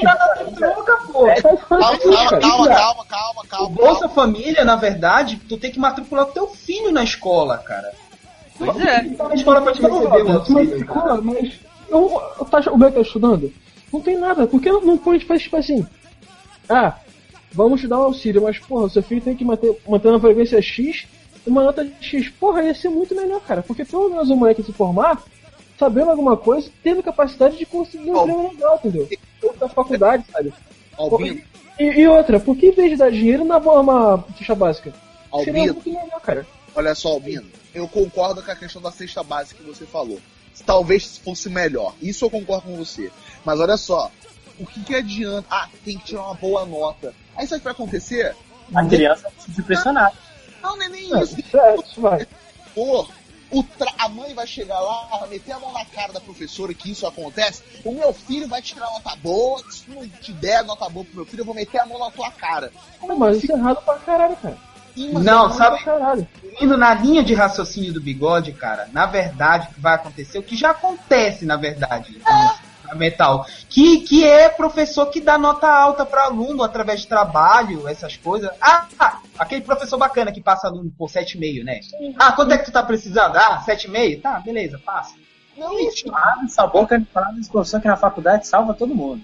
Speaker 3: Calma.
Speaker 1: O Bolsa Família, na verdade, tu tem que matricular o teu filho na escola, cara.
Speaker 4: Pois é.
Speaker 1: Na escola pra te receber o auxílio.
Speaker 2: Mas o meu tá estudando? Não tem nada. Por que não pode fazer tipo assim? Ah, vamos te dar um auxílio, mas porra, seu filho tem que manter uma frequência X e uma nota X. Porra, ia ser muito melhor, cara. Porque pelo menos o moleque se formar, sabendo alguma coisa, tendo capacidade de conseguir um emprego legal, entendeu? Da faculdade, sabe? E outra, por que em vez de dar dinheiro na uma ficha básica? Seria muito melhor, cara.
Speaker 3: Olha só, Albino, eu concordo com a questão da cesta básica que você falou. Talvez fosse melhor. Isso eu concordo com você. Mas olha só, o que adianta? Ah, tem que tirar uma boa nota. Aí sabe o que vai acontecer?
Speaker 5: A criança vai se impressionar.
Speaker 3: Não é nem isso.
Speaker 2: Isso vai.
Speaker 3: A mãe vai chegar lá, vai meter a mão na cara da professora que isso acontece. O meu filho vai tirar nota boa. Se não te der nota boa pro meu filho, eu vou meter a mão na tua cara.
Speaker 2: Mas isso é errado pra caralho, cara.
Speaker 1: Não, sabe, indo na linha de raciocínio do Bigode, cara, na verdade, o que vai acontecer, o que já acontece, na verdade, fundamental, que é professor que dá nota alta para aluno através de trabalho, essas coisas. Aquele professor bacana que passa aluno por 7,5, né? Quanto é que tu tá precisando? 7,5? Tá, beleza, passa.
Speaker 3: Não, isso.
Speaker 5: Essa boca de falar de discussão que na faculdade salva todo mundo.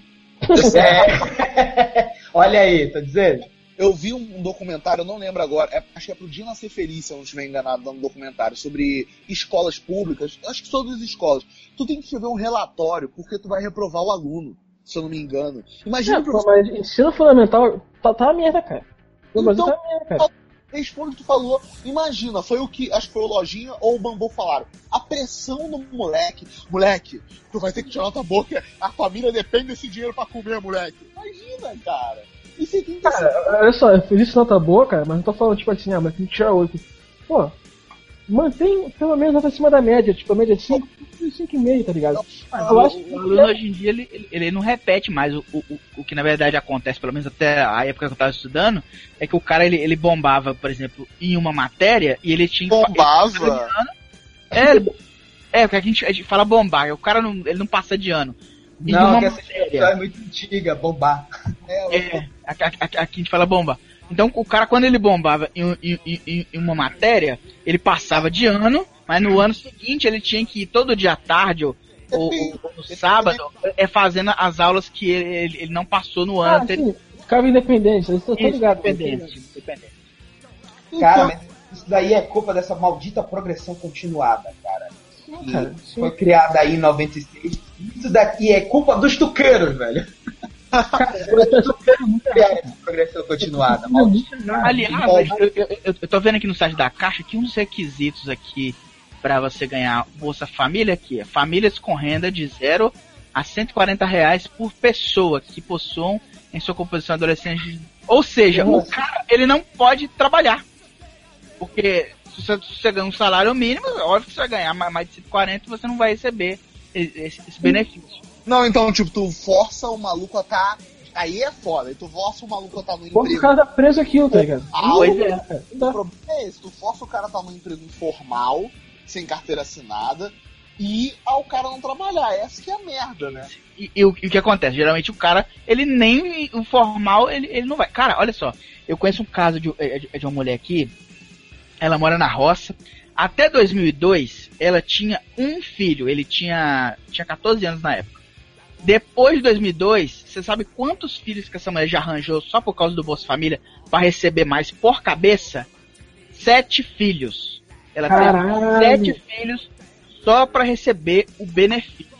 Speaker 1: Olha aí, tá dizendo?
Speaker 3: Eu vi um documentário, eu não lembro agora, acho que é pro Dia Nascer Feliz, se eu não estiver enganado, dando um documentário sobre escolas públicas, acho que todas as escolas. Tu tem que escrever um relatório, porque tu vai reprovar o aluno, se eu não me engano. Imagina o professor...
Speaker 2: Mas ensino fundamental tá uma merda, cara. No Brasil tá uma merda, cara.
Speaker 3: Responde o que tu falou. Imagina, foi o que, acho que foi o Lojinha ou o Bambu falaram. A pressão do moleque, tu vai ter que tirar nota boa, que a família depende desse dinheiro pra comer, moleque. Imagina, cara.
Speaker 2: Cara, olha só, eu fiz isso nota boa, cara, mas não tô falando tipo assim, mas tem que tirar 8. Pô, mantém pelo menos nota acima da média, tipo a média de 5,5, tá ligado?
Speaker 4: O aluno hoje em dia, ele não repete mais o que na verdade acontece, pelo menos até a época que eu tava estudando, é que o cara, ele bombava, por exemplo, em uma matéria, e ele tinha...
Speaker 3: Bombava?
Speaker 4: Porque a gente fala bombar, o cara ele não passa de ano.
Speaker 1: Não, que essa história é muito antiga, bombar.
Speaker 4: Aqui a gente fala bomba. Então o cara, quando ele bombava em uma matéria, ele passava de ano, mas no ano seguinte ele tinha que ir todo dia à tarde ou no sábado fazendo as aulas que ele não passou no ano.
Speaker 2: Sim. Ficava independente, eu tô ligado.
Speaker 4: Independente.
Speaker 1: Cara, mas isso daí é culpa dessa maldita progressão continuada, cara. Que foi criada aí em 96. Isso daqui é culpa dos tuqueiros, velho. Os tuqueiros não criaram essa progressão continuada.
Speaker 4: Aliás, eu tô vendo aqui no site da Caixa que um dos requisitos aqui pra você ganhar Bolsa Família aqui é famílias com renda de 0 a R$140 por pessoa que possuam em sua composição adolescente. Ou seja, o cara, ele não pode trabalhar. Porque se você ganha um salário mínimo, óbvio que você vai ganhar mais de 140 e você não vai receber esse benefício.
Speaker 3: Não, então, tipo, tu força o maluco a estar... Aí é foda, tu força o maluco a estar no emprego...
Speaker 2: O cara tá preso aqui, tá ligado?
Speaker 4: Pois é.
Speaker 3: O problema é esse, tu força o cara a estar no emprego informal, sem carteira assinada, e ao cara não trabalhar. Essa que é a merda, né?
Speaker 4: E o que acontece? Geralmente o cara, ele nem o formal, ele não vai. Cara, olha só, eu conheço um caso de uma mulher aqui, ela mora na roça. Até 2002, ela tinha um filho. Ele tinha 14 anos na época. Depois de 2002, você sabe quantos filhos que essa mulher já arranjou só por causa do Bolsa Família para receber mais por cabeça? 7 filhos. Ela teve 7 filhos só para receber o benefício.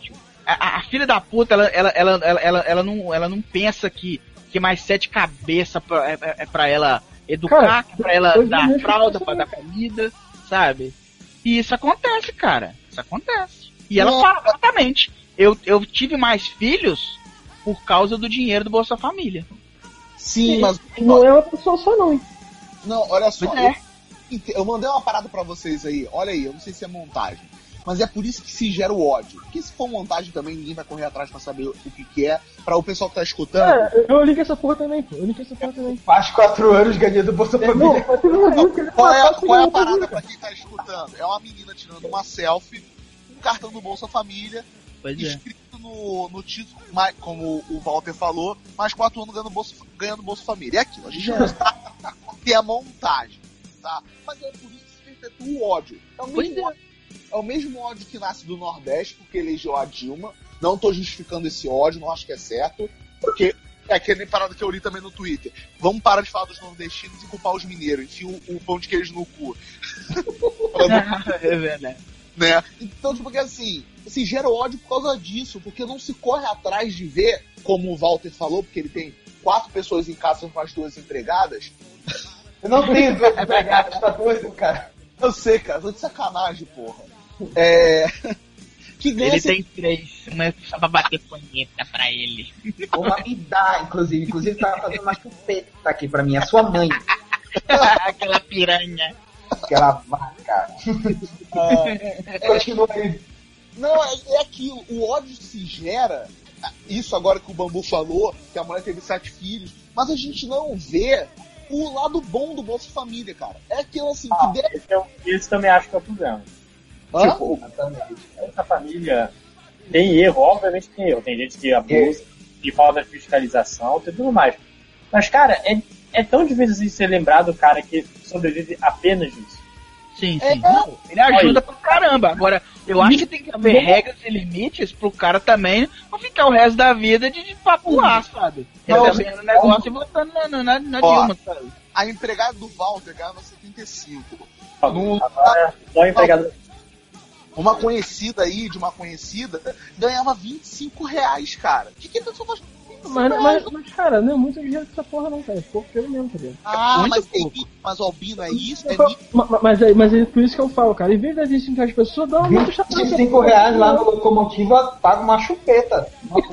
Speaker 4: A filha da puta, ela não pensa que mais 7 cabeças é pra ela educar,
Speaker 2: Cara,
Speaker 4: que é pra ela dar
Speaker 2: eu
Speaker 4: fralda,
Speaker 2: acho
Speaker 4: pra
Speaker 2: que
Speaker 4: dar comida, sabe? E isso acontece, cara. Isso acontece. E ela fala exatamente. Eu tive mais filhos por causa do dinheiro do Bolsa Família.
Speaker 3: Sim, mas.
Speaker 2: Não é uma pessoa só, não, hein?
Speaker 3: Não, olha só.
Speaker 4: Pois é.
Speaker 3: Eu mandei uma parada pra vocês aí. Olha aí, eu não sei se é montagem. Mas é por isso que se gera o ódio. Porque se for montagem também, ninguém vai correr atrás pra saber o que é. Pra o pessoal que tá escutando.
Speaker 2: Eu li essa porra também, pô. Eu li essa porra também.
Speaker 1: Faz 4 anos ganhei do Bolsa Família.
Speaker 3: Qual é a parada pra quem tá escutando? É uma menina tirando uma selfie, um cartão do Bolsa Família,
Speaker 4: Pois é.
Speaker 3: escrito no título, como o Walter falou, mais 4 anos ganhando Bolsa Família. É aquilo, a gente não sabe que é a montagem, tá? Mas é por isso que perpetua o ódio. É o mesmo ódio que nasce do Nordeste, porque elegeu a Dilma. Não tô justificando esse ódio, não acho que é certo, porque é aquele parada que eu li também no Twitter. Vamos parar de falar dos nordestinos e culpar os mineiros, enfia o pão de queijo no cu.
Speaker 4: É verdade.
Speaker 3: Né? Então, tipo, porque assim, se gera ódio por causa disso, porque não se corre atrás de ver, como o Walter falou, porque ele tem 4 pessoas em casa com as 2 empregadas.
Speaker 1: Eu não tenho 2 empregadas, tá doido, cara?
Speaker 3: Eu sei, cara, tô de sacanagem, porra. Que ganha
Speaker 4: Ele tem 3, uma só pra bater punheta pra ele.
Speaker 1: Uma me dá, inclusive tava fazendo uma chupeta aqui pra mim, a sua mãe.
Speaker 4: Aquela piranha.
Speaker 1: Aquela vaca. Continua aí.
Speaker 3: Não, é aquilo, o ódio se gera, isso agora que o Bambu falou, que a mulher teve 7 filhos, mas a gente não vê o lado bom do Bolsa Família, cara. É aquilo assim, que deve...
Speaker 5: Esse também acho que é o problema.
Speaker 3: Hã?
Speaker 5: Tipo, o Bolsa Família tem erro, obviamente tem erro. Tem gente que abusa, que falta de fiscalização e tudo mais. Mas, cara, é tão difícil assim ser lembrado o cara que sobrevive apenas disso.
Speaker 4: Sim, sim. Não, ele ajuda pra caramba. Agora, eu acho que tem que haver regras e limites pro cara também não ficar o resto da vida de papuar, sabe? Recebendo o negócio e votando na Dilma, sabe?
Speaker 3: A empregada do Walter ganhava 75.
Speaker 5: Agora, só empregado.
Speaker 3: Uma conhecida aí, de uma conhecida, ganhava R$25, cara. O que a pessoa faz?
Speaker 2: Mas, cara, não é muito dinheiro que essa porra não, cara. É pouco pelo mesmo, tá ligado?
Speaker 3: Ah, mas o Albino é isso?
Speaker 2: Mas é por isso que eu falo, cara. Em vez de existir as pessoas, dá uma
Speaker 1: R$25 lá no Locomotiva, paga uma chupeta.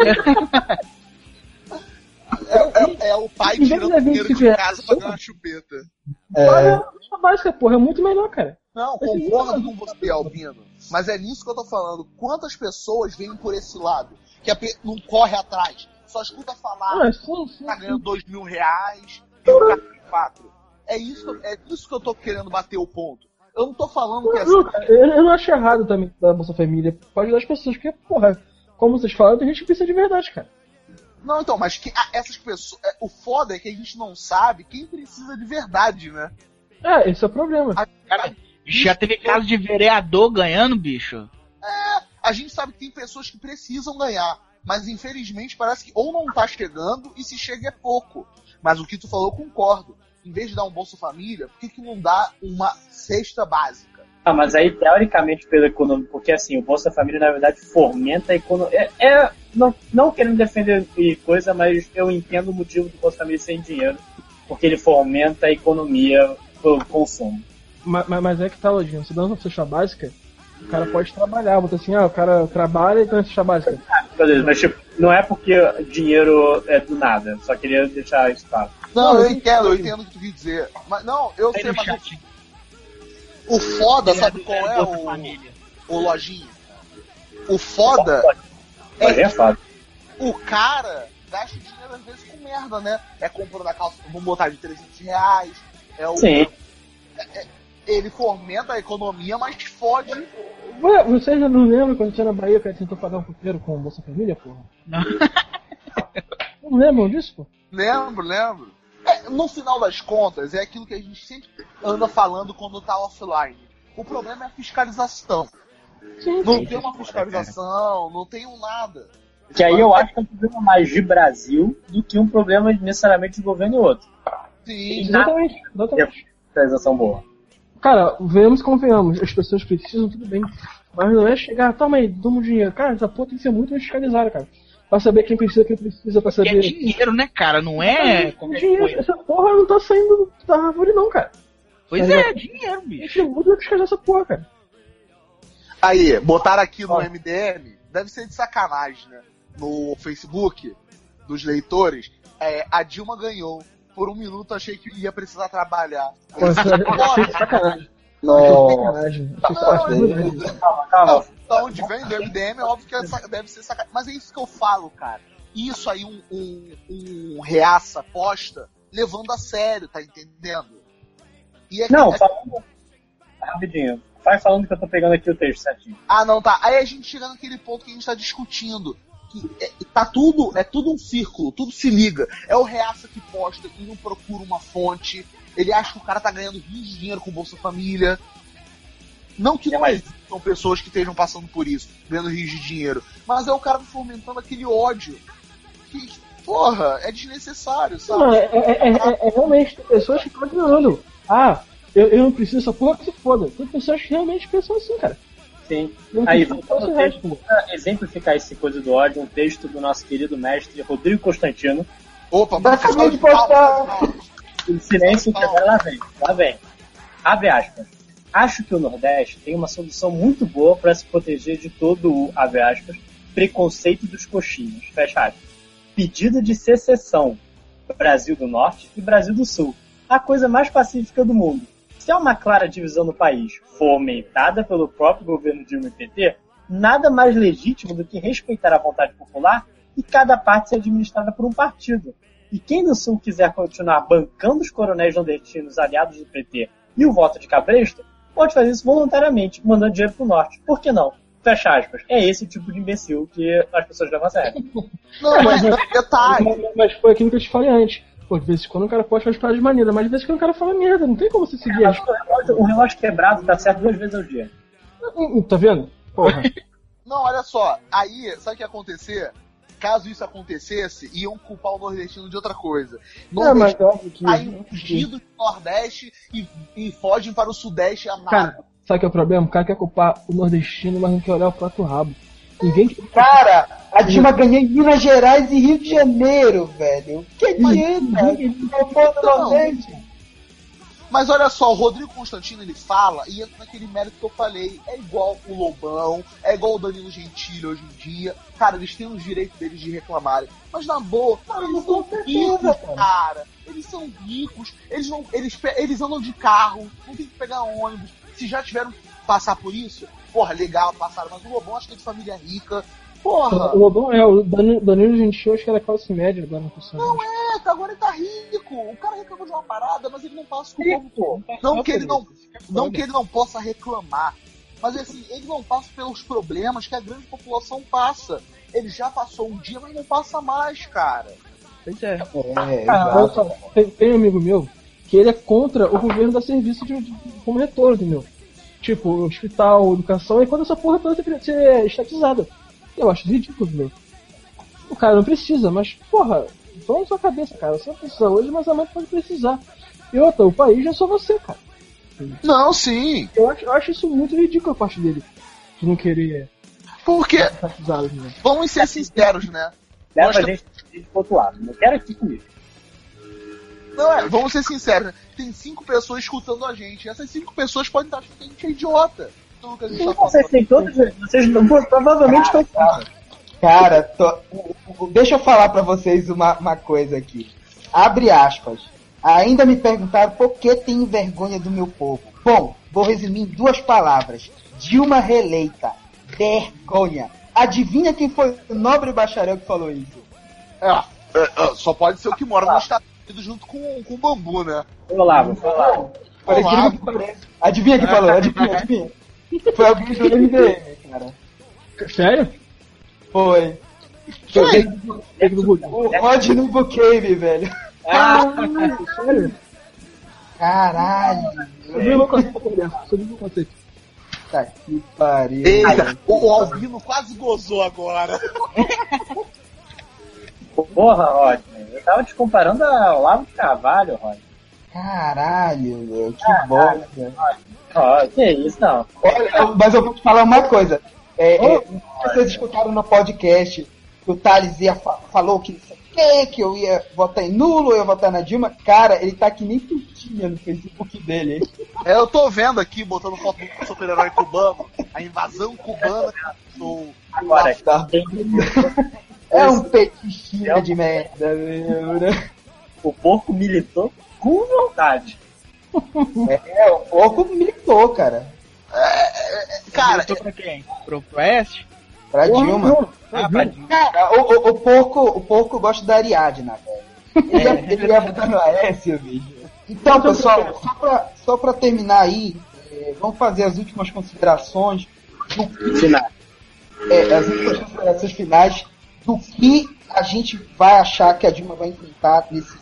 Speaker 3: É o pai tirando dinheiro de casa pra ganhar uma chupeta.
Speaker 2: Olha, a básica, porra, é muito melhor, cara.
Speaker 3: Não, concordo com você, Albino. Mas é nisso que eu tô falando. Quantas pessoas vêm por esse lado? Que não corre atrás. Só escuta falar, tá ganhando R$2.000 e o cara tem 4. É isso que eu tô querendo bater o ponto. Eu não tô falando que é assim.
Speaker 2: Eu não acho errado também da Bolsa Família. Pode ajudar as pessoas, porque, porra, como vocês falaram, tem gente que precisa de verdade, cara.
Speaker 3: Não, então, mas essas pessoas. O foda é que a gente não sabe quem precisa de verdade, né?
Speaker 2: Esse é o problema.
Speaker 4: Cara, já teve caso de vereador ganhando, bicho.
Speaker 3: A gente sabe que tem pessoas que precisam ganhar. Mas infelizmente parece que ou não tá chegando e se chega é pouco. Mas o que tu falou, eu concordo. Em vez de dar um Bolsa Família, por que não dá uma cesta básica?
Speaker 5: Mas aí teoricamente pelo econômico, porque assim, o Bolsa Família na verdade fomenta a economia. Não querendo defender coisa, mas eu entendo o motivo do Bolsa Família sem dinheiro, porque ele fomenta a economia pelo consumo.
Speaker 2: Mas é que tá, Lodinho, se dá uma cesta básica, o cara pode trabalhar, bota assim, o cara trabalha e tem uma cesta básica.
Speaker 5: Beleza, mas tipo, não é porque dinheiro é do nada, só queria deixar isso claro.
Speaker 3: Não, eu entendo o que tu quis dizer. Mas não, eu sei, mas o foda, sabe qual é o Lojinha? O foda
Speaker 5: é foda.
Speaker 3: O cara gasta dinheiro às vezes com merda, né? Comprando a calça, vamos botar de R$300.
Speaker 5: Sim.
Speaker 3: Ele fomenta a economia, mas fode.
Speaker 2: Ué, vocês não lembram quando tinha na Bahia o cara tentou pagar um puteiro com o Bolsa Família, porra? Não lembram disso, pô?
Speaker 3: Lembro. No final das contas, é aquilo que a gente sempre anda falando quando tá offline. O problema é a fiscalização.
Speaker 2: Sim,
Speaker 3: não tem uma fiscalização, não tem um nada.
Speaker 5: Que aí eu acho que é um problema mais de Brasil do que um problema necessariamente de governo e outro.
Speaker 3: Sim,
Speaker 2: exatamente.
Speaker 5: Fiscalização boa.
Speaker 2: Cara, venhamos e convenhamos, as pessoas precisam, tudo bem. Mas não é chegar, toma aí, toma o dinheiro. Cara, essa porra tem que ser muito mais fiscalizada, cara. Pra saber quem precisa, pra saber.
Speaker 4: É dinheiro, né, cara? Não é
Speaker 2: Dinheiro. Essa porra não tá saindo da árvore, não, cara.
Speaker 4: Pois é dinheiro, bicho.
Speaker 2: A gente muito fiscalizar essa porra, cara.
Speaker 3: Aí, botaram aqui no MDM, deve ser de sacanagem, né? No Facebook dos leitores, a Dilma ganhou. Por um minuto achei que ia precisar trabalhar.
Speaker 2: Achei sacanagem.
Speaker 5: Calma.
Speaker 3: Da onde vem do MDM, é óbvio que deve ser sacanagem. Mas é isso que eu falo, cara. Isso aí, um reaça posta, levando a sério, tá entendendo? E
Speaker 5: Não, falando rapidinho. Vai falando que eu tô pegando aqui o texto certinho.
Speaker 3: Ah, não, tá. Aí a gente chega naquele ponto que a gente tá discutindo. Que tá tudo um círculo, tudo se liga. É o reaça que posta, que não procura uma fonte. Ele acha que o cara tá ganhando rios de dinheiro com Bolsa Família. Não que não existam pessoas que estejam passando por isso, ganhando rios de dinheiro. Mas é o cara fomentando aquele ódio. Que, porra, é desnecessário, sabe?
Speaker 2: Não, é realmente, tem pessoas que estão ignorando. Eu não preciso dessa porra que se foda. Tem pessoas que realmente pensam assim, cara.
Speaker 5: Sim. Aí, voltando ao texto, pra exemplificar esse coisa do ódio, um texto do nosso querido mestre Rodrigo Constantino.
Speaker 3: Opa,
Speaker 1: acabei de postar.
Speaker 5: Silêncio, que agora lá vem. Abre aspas. Acho que o Nordeste tem uma solução muito boa para se proteger de todo o, abre aspas, preconceito dos coxinhos, fecha aspas. Pedido de secessão. Brasil do Norte e Brasil do Sul. A coisa mais pacífica do mundo. Se há uma clara divisão no país, fomentada pelo próprio governo Dilma e PT, nada mais legítimo do que respeitar a vontade popular e cada parte ser administrada por um partido. E quem do Sul quiser continuar bancando os coronéis nordestinos aliados do PT e o voto de cabresto, pode fazer isso voluntariamente, mandando dinheiro pro Norte. Por que não? Fecha aspas. É esse tipo de imbecil que as pessoas levam a sério.
Speaker 3: Não, mas detalhe.
Speaker 2: Mas foi aquilo que eu te falei antes. Pô, de vez em quando o cara pode fazer de maneira, mas de vez em quando o cara fala merda, não tem como você seguir.
Speaker 5: O relógio quebrado tá certo 2 vezes ao dia.
Speaker 2: Tá vendo? Porra.
Speaker 3: Não, olha só. Aí, sabe o que ia acontecer? Caso isso acontecesse, iam culpar o nordestino de outra coisa.
Speaker 2: Mas óbvio que...
Speaker 3: Saem fugidos do Nordeste e fogem para o Sudeste amargo.
Speaker 2: Cara, sabe o que é o problema? O cara quer culpar o nordestino, mas não quer olhar o próprio rabo. Ninguém...
Speaker 1: Cara, a Dilma ganhou em Minas Gerais e Rio de Janeiro, velho. Que adianta?
Speaker 3: Mas olha só, o Rodrigo Constantino, ele fala e entra naquele mérito que eu falei. É igual o Lobão, é igual o Danilo Gentili hoje em dia. Cara, eles têm os direitos deles de reclamarem. Mas na boa, cara, eles são ricos, cara. Eles são ricos, eles andam de carro, não tem que pegar ônibus. Se já tiveram que passar por isso, porra, legal, passaram. Mas o Lobão acho que é de família rica. Porra!
Speaker 2: O Lobão o Danilo Gentili, acho que era classe média agora na função.
Speaker 3: Não agora ele tá rico. O cara reclamou de uma parada, mas ele não passa com o povo. Não que ele não possa reclamar. Mas assim, ele não passa pelos problemas que a grande população passa. Ele já passou um dia, mas não passa mais, cara.
Speaker 4: Pois é.
Speaker 2: Tem um amigo meu que ele é contra o governo dar serviço como retorno, entendeu? Tipo, hospital, educação, e quando essa porra toda tem que ser estatizada. Eu acho ridículo, meu. O cara não precisa, mas, porra, põe na sua cabeça, cara. Você não precisa hoje, mas amanhã pode precisar. E outra, o país é só você, cara.
Speaker 3: Não, sim.
Speaker 2: Eu acho isso muito ridículo a parte dele. De não querer.
Speaker 3: Porque, vamos ser sinceros, né?
Speaker 5: Leva a gente pro outro lado. Não quero aqui comigo.
Speaker 3: Não, vamos ser sinceros, né? Tem 5 pessoas escutando a gente. Essas 5 pessoas podem estar achando que a gente é idiota. Tudo que a gente tá
Speaker 5: vocês têm todos. Vocês provavelmente estão.
Speaker 1: Cara, deixa eu falar pra vocês uma coisa aqui. Abre aspas. Ainda me perguntaram por que tenho vergonha do meu povo. Bom, vou resumir em 2 palavras. Dilma reeleita. Vergonha. Adivinha quem foi o nobre bacharel que falou isso?
Speaker 3: Só pode ser o que mora nos Estados Unidos junto com o Bambu, né?
Speaker 5: Olavo.
Speaker 1: Adivinha quem falou? Adivinha. Foi alguém do MDM, cara.
Speaker 2: Sério?
Speaker 1: Foi. O Rodney Buchanan, velho.
Speaker 2: Sério?
Speaker 1: Caralho.
Speaker 2: Eu vi o conceito.
Speaker 1: Tá que pariu.
Speaker 3: Eita, o Albino quase gozou agora.
Speaker 5: Porra, Rodney. Eu tava te comparando ao Olavo de Carvalho, Rodney.
Speaker 1: Caralho, meu. Que bosta.
Speaker 5: Ó, que isso, não.
Speaker 1: Olha, mas eu vou te falar uma coisa. Vocês escutaram no podcast que o Thales falou que eu ia votar em nulo, eu ia votar na Dilma. Cara, ele tá que nem putinha no Facebook dele, hein?
Speaker 3: Eu tô vendo aqui, botando foto do super-herói cubano, a invasão cubana do...
Speaker 5: Agora,
Speaker 1: Tá. É um petichinho de merda, meu, né?
Speaker 5: o porco militou com vontade.
Speaker 1: O porco militou, cara.
Speaker 3: Cara,
Speaker 4: Militou pra quem? Pro Oeste?
Speaker 1: Pra Dilma.
Speaker 4: Pra Dilma.
Speaker 1: Cara, o porco gosta da Ariadna, velho. Ele ia votar no Aécio, bicho. Então, pessoal, só pra terminar aí, vamos fazer as últimas considerações as últimas considerações finais do que a gente vai achar que a Dilma vai enfrentar nesses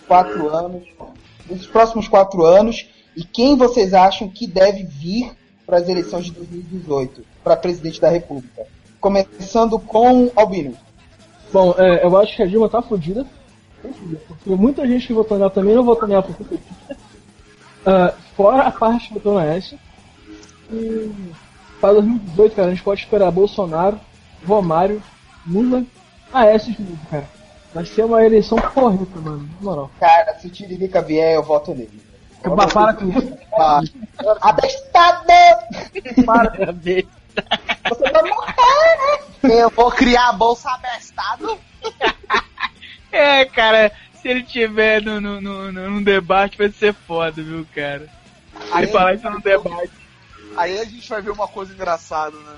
Speaker 1: próximos 4 anos, e quem vocês acham que deve vir para as eleições de 2018 para presidente da República. Começando com Albino.
Speaker 2: Bom, eu acho que a Dilma tá fodida. Porque muita gente que votou nela também não votou nela porque foi petista. Fora a parte que votou na S. E para 2018, cara, a gente pode esperar Bolsonaro, Romário, Lula, Aécio de novo, cara. Vai ser uma eleição correta, mano. Na moral.
Speaker 1: Cara, se o Tiririca vier, eu voto nele.
Speaker 2: Para com isso.
Speaker 1: Abestado!
Speaker 2: Para.
Speaker 1: Você vai morrer!
Speaker 3: eu vou criar a bolsa abestado.
Speaker 4: Cara, se ele tiver num debate vai ser foda, viu, cara? Ele falar isso num debate.
Speaker 3: Aí a gente vai ver uma coisa engraçada, né?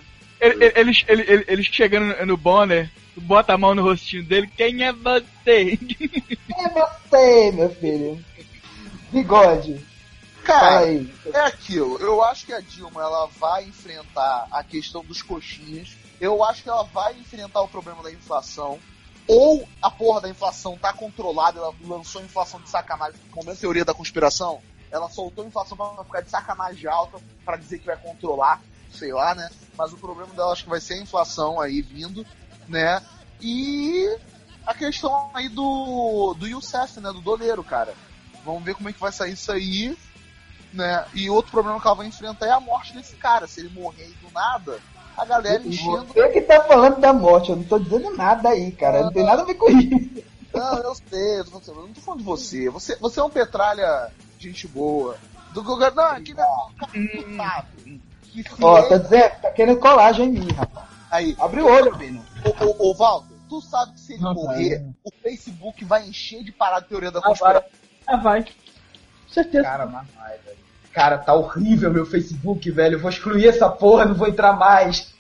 Speaker 4: Ele chegando no Bonner, bota a mão no rostinho dele, quem é você?
Speaker 1: É você, meu filho. Bigode. Fala
Speaker 3: Cara,
Speaker 1: aí.
Speaker 3: é aquilo. Eu acho que a Dilma ela vai enfrentar a questão dos coxinhas. Eu acho que ela vai enfrentar o problema da inflação. Ou a porra da inflação tá controlada, ela lançou a inflação de sacanagem. Como é a teoria da conspiração, ela soltou a inflação pra ficar de sacanagem alta, pra dizer que vai controlar, sei lá, né? Mas o problema dela acho que vai ser a inflação aí vindo, né? E a questão aí do Youssef, né? Do doleiro, cara. Vamos ver como é que vai sair isso aí, né? E outro problema que ela vai enfrentar é a morte desse cara. Se ele morrer aí do nada, a galera enchendo...
Speaker 1: Você que tá falando da morte, eu não tô dizendo nada aí, cara. Não tem nada a ver com isso.
Speaker 3: Não, eu sei, eu não tô falando de você. Você é um petralha, gente boa. Do governo, não, aqui não, cara,
Speaker 1: Ó, tá dizendo, tá querendo colagem em mim, rapaz.
Speaker 3: Aí,
Speaker 1: Abre o olho, Bino.
Speaker 3: ô Walter, tu sabe que se ele
Speaker 2: Não,
Speaker 3: morrer,
Speaker 2: cara.
Speaker 3: o Facebook vai encher de parada de teoria da conspiração.
Speaker 2: Vai. Certeza.
Speaker 1: Cara, mas vai, velho. Cara, tá horrível meu Facebook, velho. Eu vou excluir essa porra, não vou entrar mais.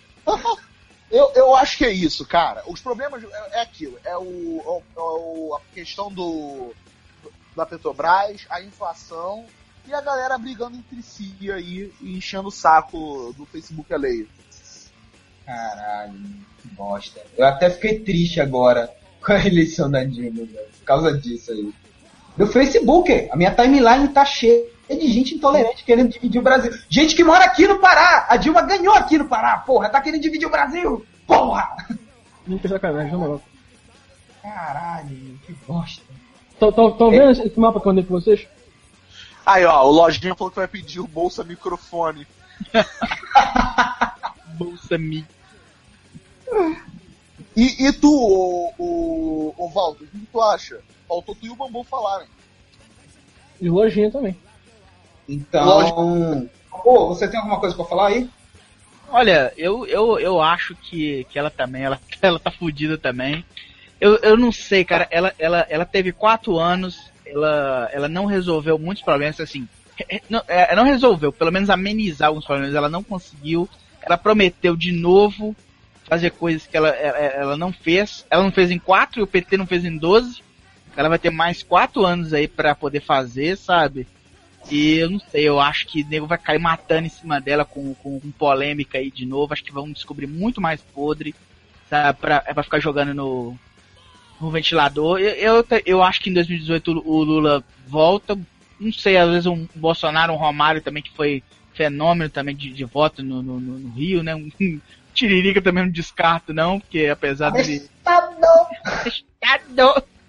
Speaker 3: Eu acho que é isso, cara. Os problemas é aquilo. É a questão da Petrobras, a inflação e a galera brigando entre si aí e enchendo o saco do Facebook alheio.
Speaker 1: Caralho, que bosta. Eu até fiquei triste agora com a eleição da Dilma, velho. Por causa disso aí. Meu Facebook, a minha timeline tá cheia de gente intolerante querendo dividir o Brasil. Gente que mora aqui no Pará. A Dilma ganhou aqui no Pará, porra. Tá querendo dividir o Brasil. Porra!
Speaker 2: Muito sacanagem, na moral.
Speaker 1: Caralho, que bosta.
Speaker 2: Tão vendo esse mapa que eu mandei pra vocês?
Speaker 3: Aí, ó, o Lojinha falou que vai pedir o Bolsa Microfone.
Speaker 4: Bolsa Mi.
Speaker 3: E tu, o Walter, o que tu acha? Faltou tu e o Bambu falarem.
Speaker 2: E lojinha também.
Speaker 1: Então... Pô, você tem alguma coisa pra falar aí?
Speaker 4: Olha, eu acho que ela também, ela tá fudida também. Eu não sei, cara, ela teve 4 anos, ela não resolveu muitos problemas, assim, não resolveu, pelo menos amenizar alguns problemas, ela não conseguiu, ela prometeu de novo fazer coisas que ela não fez, ela não fez em 4 e o PT não fez em 12, ela vai ter mais 4 anos aí pra poder fazer, sabe? E eu não sei, eu acho que o nego vai cair matando em cima dela com polêmica aí de novo. Acho que vão descobrir muito mais podre, sabe? Pra ficar jogando no ventilador. Eu acho que em 2018 o Lula volta. Não sei, às vezes um Bolsonaro, um Romário também, que foi fenômeno também de voto no Rio, né? Um Tiririca também não descarto, não, porque apesar de.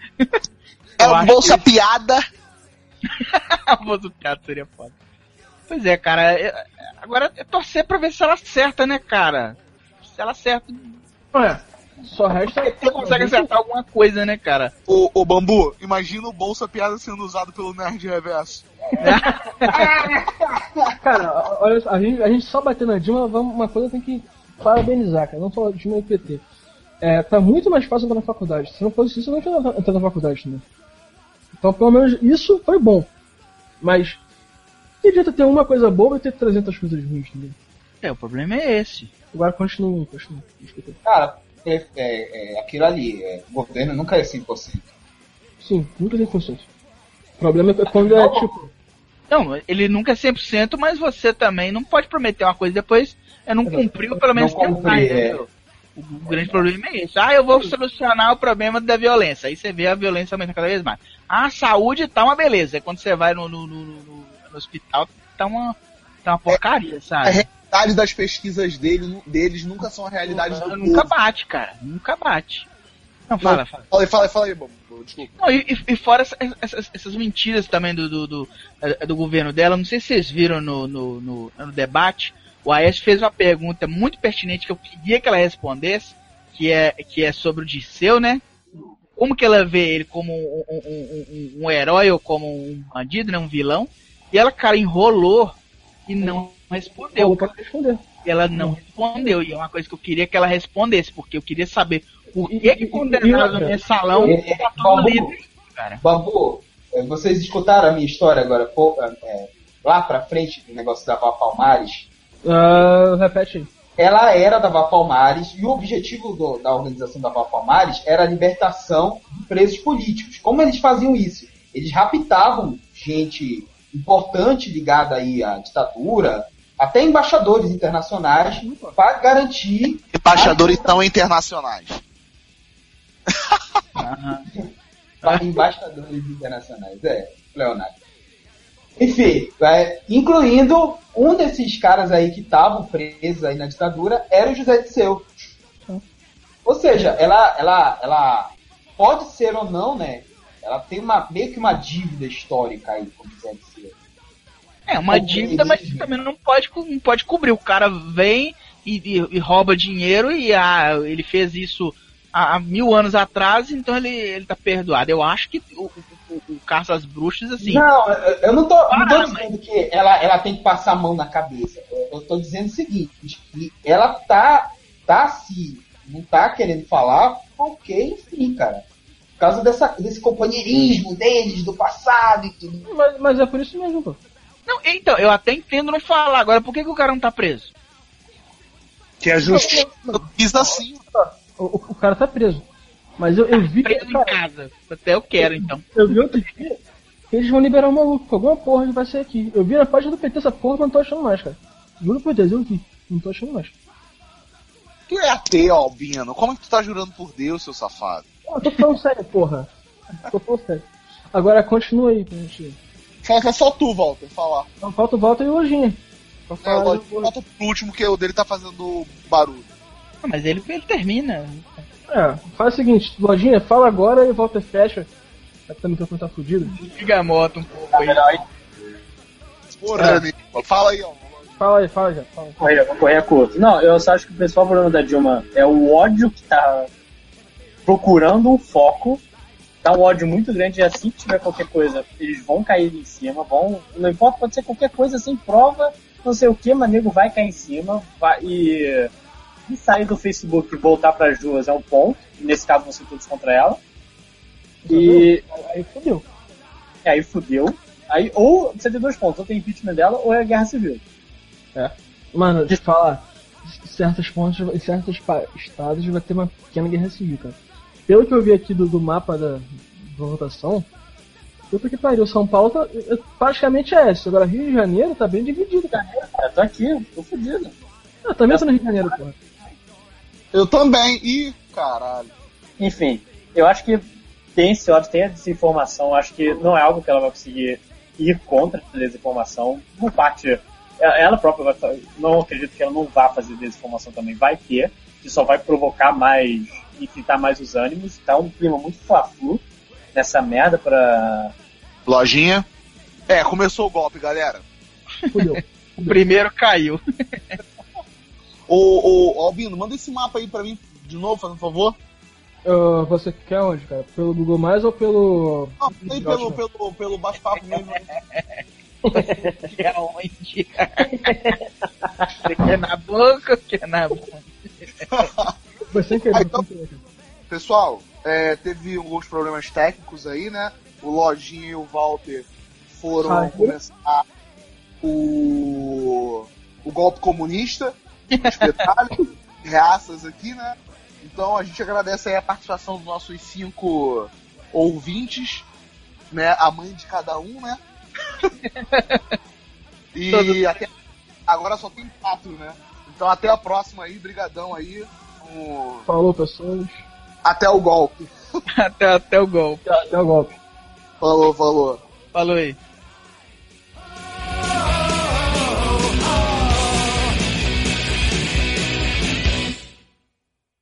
Speaker 3: É um Bolsa Piada.
Speaker 4: O Bolsa Piada seria foda. Pois é, cara. Agora é torcer pra ver se ela acerta, né, cara? Se ela acerta.
Speaker 2: Só resta.
Speaker 4: Você consegue acertar alguma coisa, né, cara?
Speaker 3: Ô Bambu, imagina o Bolsa Piada sendo usado pelo Nerd Reverso.
Speaker 2: Cara, olha, a gente só bater na Dilma, uma coisa tem que parabenizar, cara. Não só a Dilma e o PT. Tá muito mais fácil entrar na faculdade. Se não fosse isso, eu não ia entrar na faculdade, né? Então, pelo menos, isso foi bom. Mas, não adianta ter uma coisa boa e ter 300 coisas ruins, entendeu?
Speaker 4: O problema é esse.
Speaker 2: Agora, continua.
Speaker 1: Cara, aquilo ali, o governo nunca é 100%.
Speaker 2: Sim, nunca 100%. O problema é quando é tipo...
Speaker 4: Não, ele nunca é 100%, mas você também não pode prometer uma coisa e depois não cumpriu, pelo menos tentar, entendeu? O grande problema é esse. Eu vou solucionar o problema da violência. Aí você vê a violência aumentando cada vez mais. A saúde tá uma beleza. Quando você vai no hospital, tá uma porcaria, sabe?
Speaker 3: A realidade das pesquisas deles nunca são a realidade do
Speaker 4: Nunca
Speaker 3: povo.
Speaker 4: bate, cara. Nunca bate. Não, fala.
Speaker 3: Fala aí, Bambu. Desculpa.
Speaker 4: Não, e fora essas mentiras também do governo dela, não sei se vocês viram no debate, o Aécio fez uma pergunta muito pertinente que eu queria que ela respondesse, que é sobre o Dirceu, né? Como que ela vê ele como um herói ou como um bandido, né? Um vilão? E ela, cara, enrolou e não respondeu. Ela não respondeu, e é uma coisa que eu queria que ela respondesse, porque eu queria saber por que condenaram no mensalão tá todo livre, cara.
Speaker 1: Bambu, vocês escutaram a minha história agora, lá pra frente do negócio da Val Palmares?
Speaker 2: Repete aí.
Speaker 1: Ela era da Val Palmares e o objetivo da organização da Val Palmares era a libertação de presos políticos. Como eles faziam isso? Eles raptavam gente importante ligada aí à ditadura, até embaixadores internacionais, para garantir...
Speaker 3: Embaixadores tão internacionais.
Speaker 1: Embaixadores internacionais, Leonardo. Enfim, incluindo um desses caras aí que estavam presos aí na ditadura, era o José Dirceu. Ou seja, ela pode ser ou não, né? Ela tem meio que uma dívida histórica aí com o José Dirceu.
Speaker 4: Uma dívida, mas também não pode cobrir. O cara vem e rouba dinheiro e ele fez isso há 1000 anos atrás, então ele tá perdoado. Eu acho que o Caça às Bruxas, assim...
Speaker 1: Não, eu não tô dizendo que ela tem que passar a mão na cabeça. Eu tô dizendo o seguinte, que ela não tá querendo falar, porque, enfim, cara, por causa desse companheirismo deles, do passado e tudo.
Speaker 2: Mas é por isso mesmo, pô.
Speaker 4: Não, então, eu até entendo não falar. Agora, por que o cara não tá preso?
Speaker 3: Que é justiça diz assim.
Speaker 2: O cara tá preso. Mas eu vi
Speaker 4: preso
Speaker 2: que, cara,
Speaker 4: em casa. Até eu quero, então.
Speaker 2: Eu vi outro dia que eles vão liberar o maluco. Com alguma porra que vai ser aqui. Eu vi na página do PT essa porra, mas não tô achando mais, cara. Juro por Deus, eu vi. Não tô achando mais.
Speaker 3: Tu é ateu, Albino. Como é que tu tá jurando por Deus, seu safado?
Speaker 2: Eu tô falando sério, porra. Tô falando sério. Agora continua aí pra gente...
Speaker 3: Falta só tu, Walter, falar.
Speaker 2: Não, falta o Walter e o Lojinha.
Speaker 3: Falta pro último, que o dele tá fazendo barulho.
Speaker 4: Não, mas ele termina.
Speaker 2: Faz o seguinte, Lojinha, fala agora e o Walter fecha. O microfone tá fudido.
Speaker 4: Liga a moto um pouco aí.
Speaker 3: Porra, fala aí, ó.
Speaker 2: Fala já.
Speaker 5: Vou correr curto. Não, eu só acho que o principal problema da Dilma é o ódio que tá procurando um foco. Tá um ódio muito grande, e assim que tiver qualquer coisa, eles vão cair em cima, não importa, pode ser qualquer coisa sem prova, não sei o que, mas nego vai cair em cima, e sair do Facebook e voltar pras ruas é um ponto, nesse caso vão ser todos contra ela, e
Speaker 2: aí fudeu.
Speaker 5: Aí fudeu, ou você tem 2 pontos, ou tem impeachment dela, ou é guerra civil.
Speaker 2: Mano, deixa eu falar, em certos estados vai ter uma pequena guerra civil, cara. Pelo que eu vi aqui do mapa da votação, puta que pariu, São Paulo praticamente é esse. Agora Rio de Janeiro tá bem dividido, cara.
Speaker 5: Eu tô aqui, tô fudido.
Speaker 2: Eu também tô no Rio de Janeiro, porra.
Speaker 3: Eu também, caralho.
Speaker 5: Enfim, eu acho que tem esse ódio, tem a desinformação, acho que não é algo que ela vai conseguir ir contra a desinformação. Por parte, ela própria não acredito que ela não vá fazer desinformação também, vai ter, que só vai provocar mais, inflitar mais os ânimos, tá um clima muito fla-flu nessa merda pra...
Speaker 3: Lojinha. Começou o golpe, galera.
Speaker 2: Fudeu.
Speaker 4: O primeiro caiu.
Speaker 3: Ô, Albino, manda esse mapa aí pra mim de novo, fazendo um favor.
Speaker 2: Você quer onde, cara? Pelo Google Mais ou pelo...
Speaker 3: Não, aí pelo bate-papo mesmo.
Speaker 4: É onde? Você quer na boca ou quer na boca?
Speaker 2: Foi sem querer,
Speaker 3: Então,
Speaker 2: sem querer.
Speaker 3: pessoal, teve alguns problemas técnicos aí, né? O Lojinha e o Walter foram começar o golpe comunista, o espetáculo, reaças aqui, né? Então a gente agradece aí a participação dos nossos 5 ouvintes, né? A mãe de cada um, né? E até agora só tem 4, né? Então até a próxima aí, brigadão aí.
Speaker 2: Falou, pessoas.
Speaker 3: Até o golpe.
Speaker 4: Até o golpe.
Speaker 2: Até o golpe.
Speaker 3: Falou.
Speaker 4: Falou aí.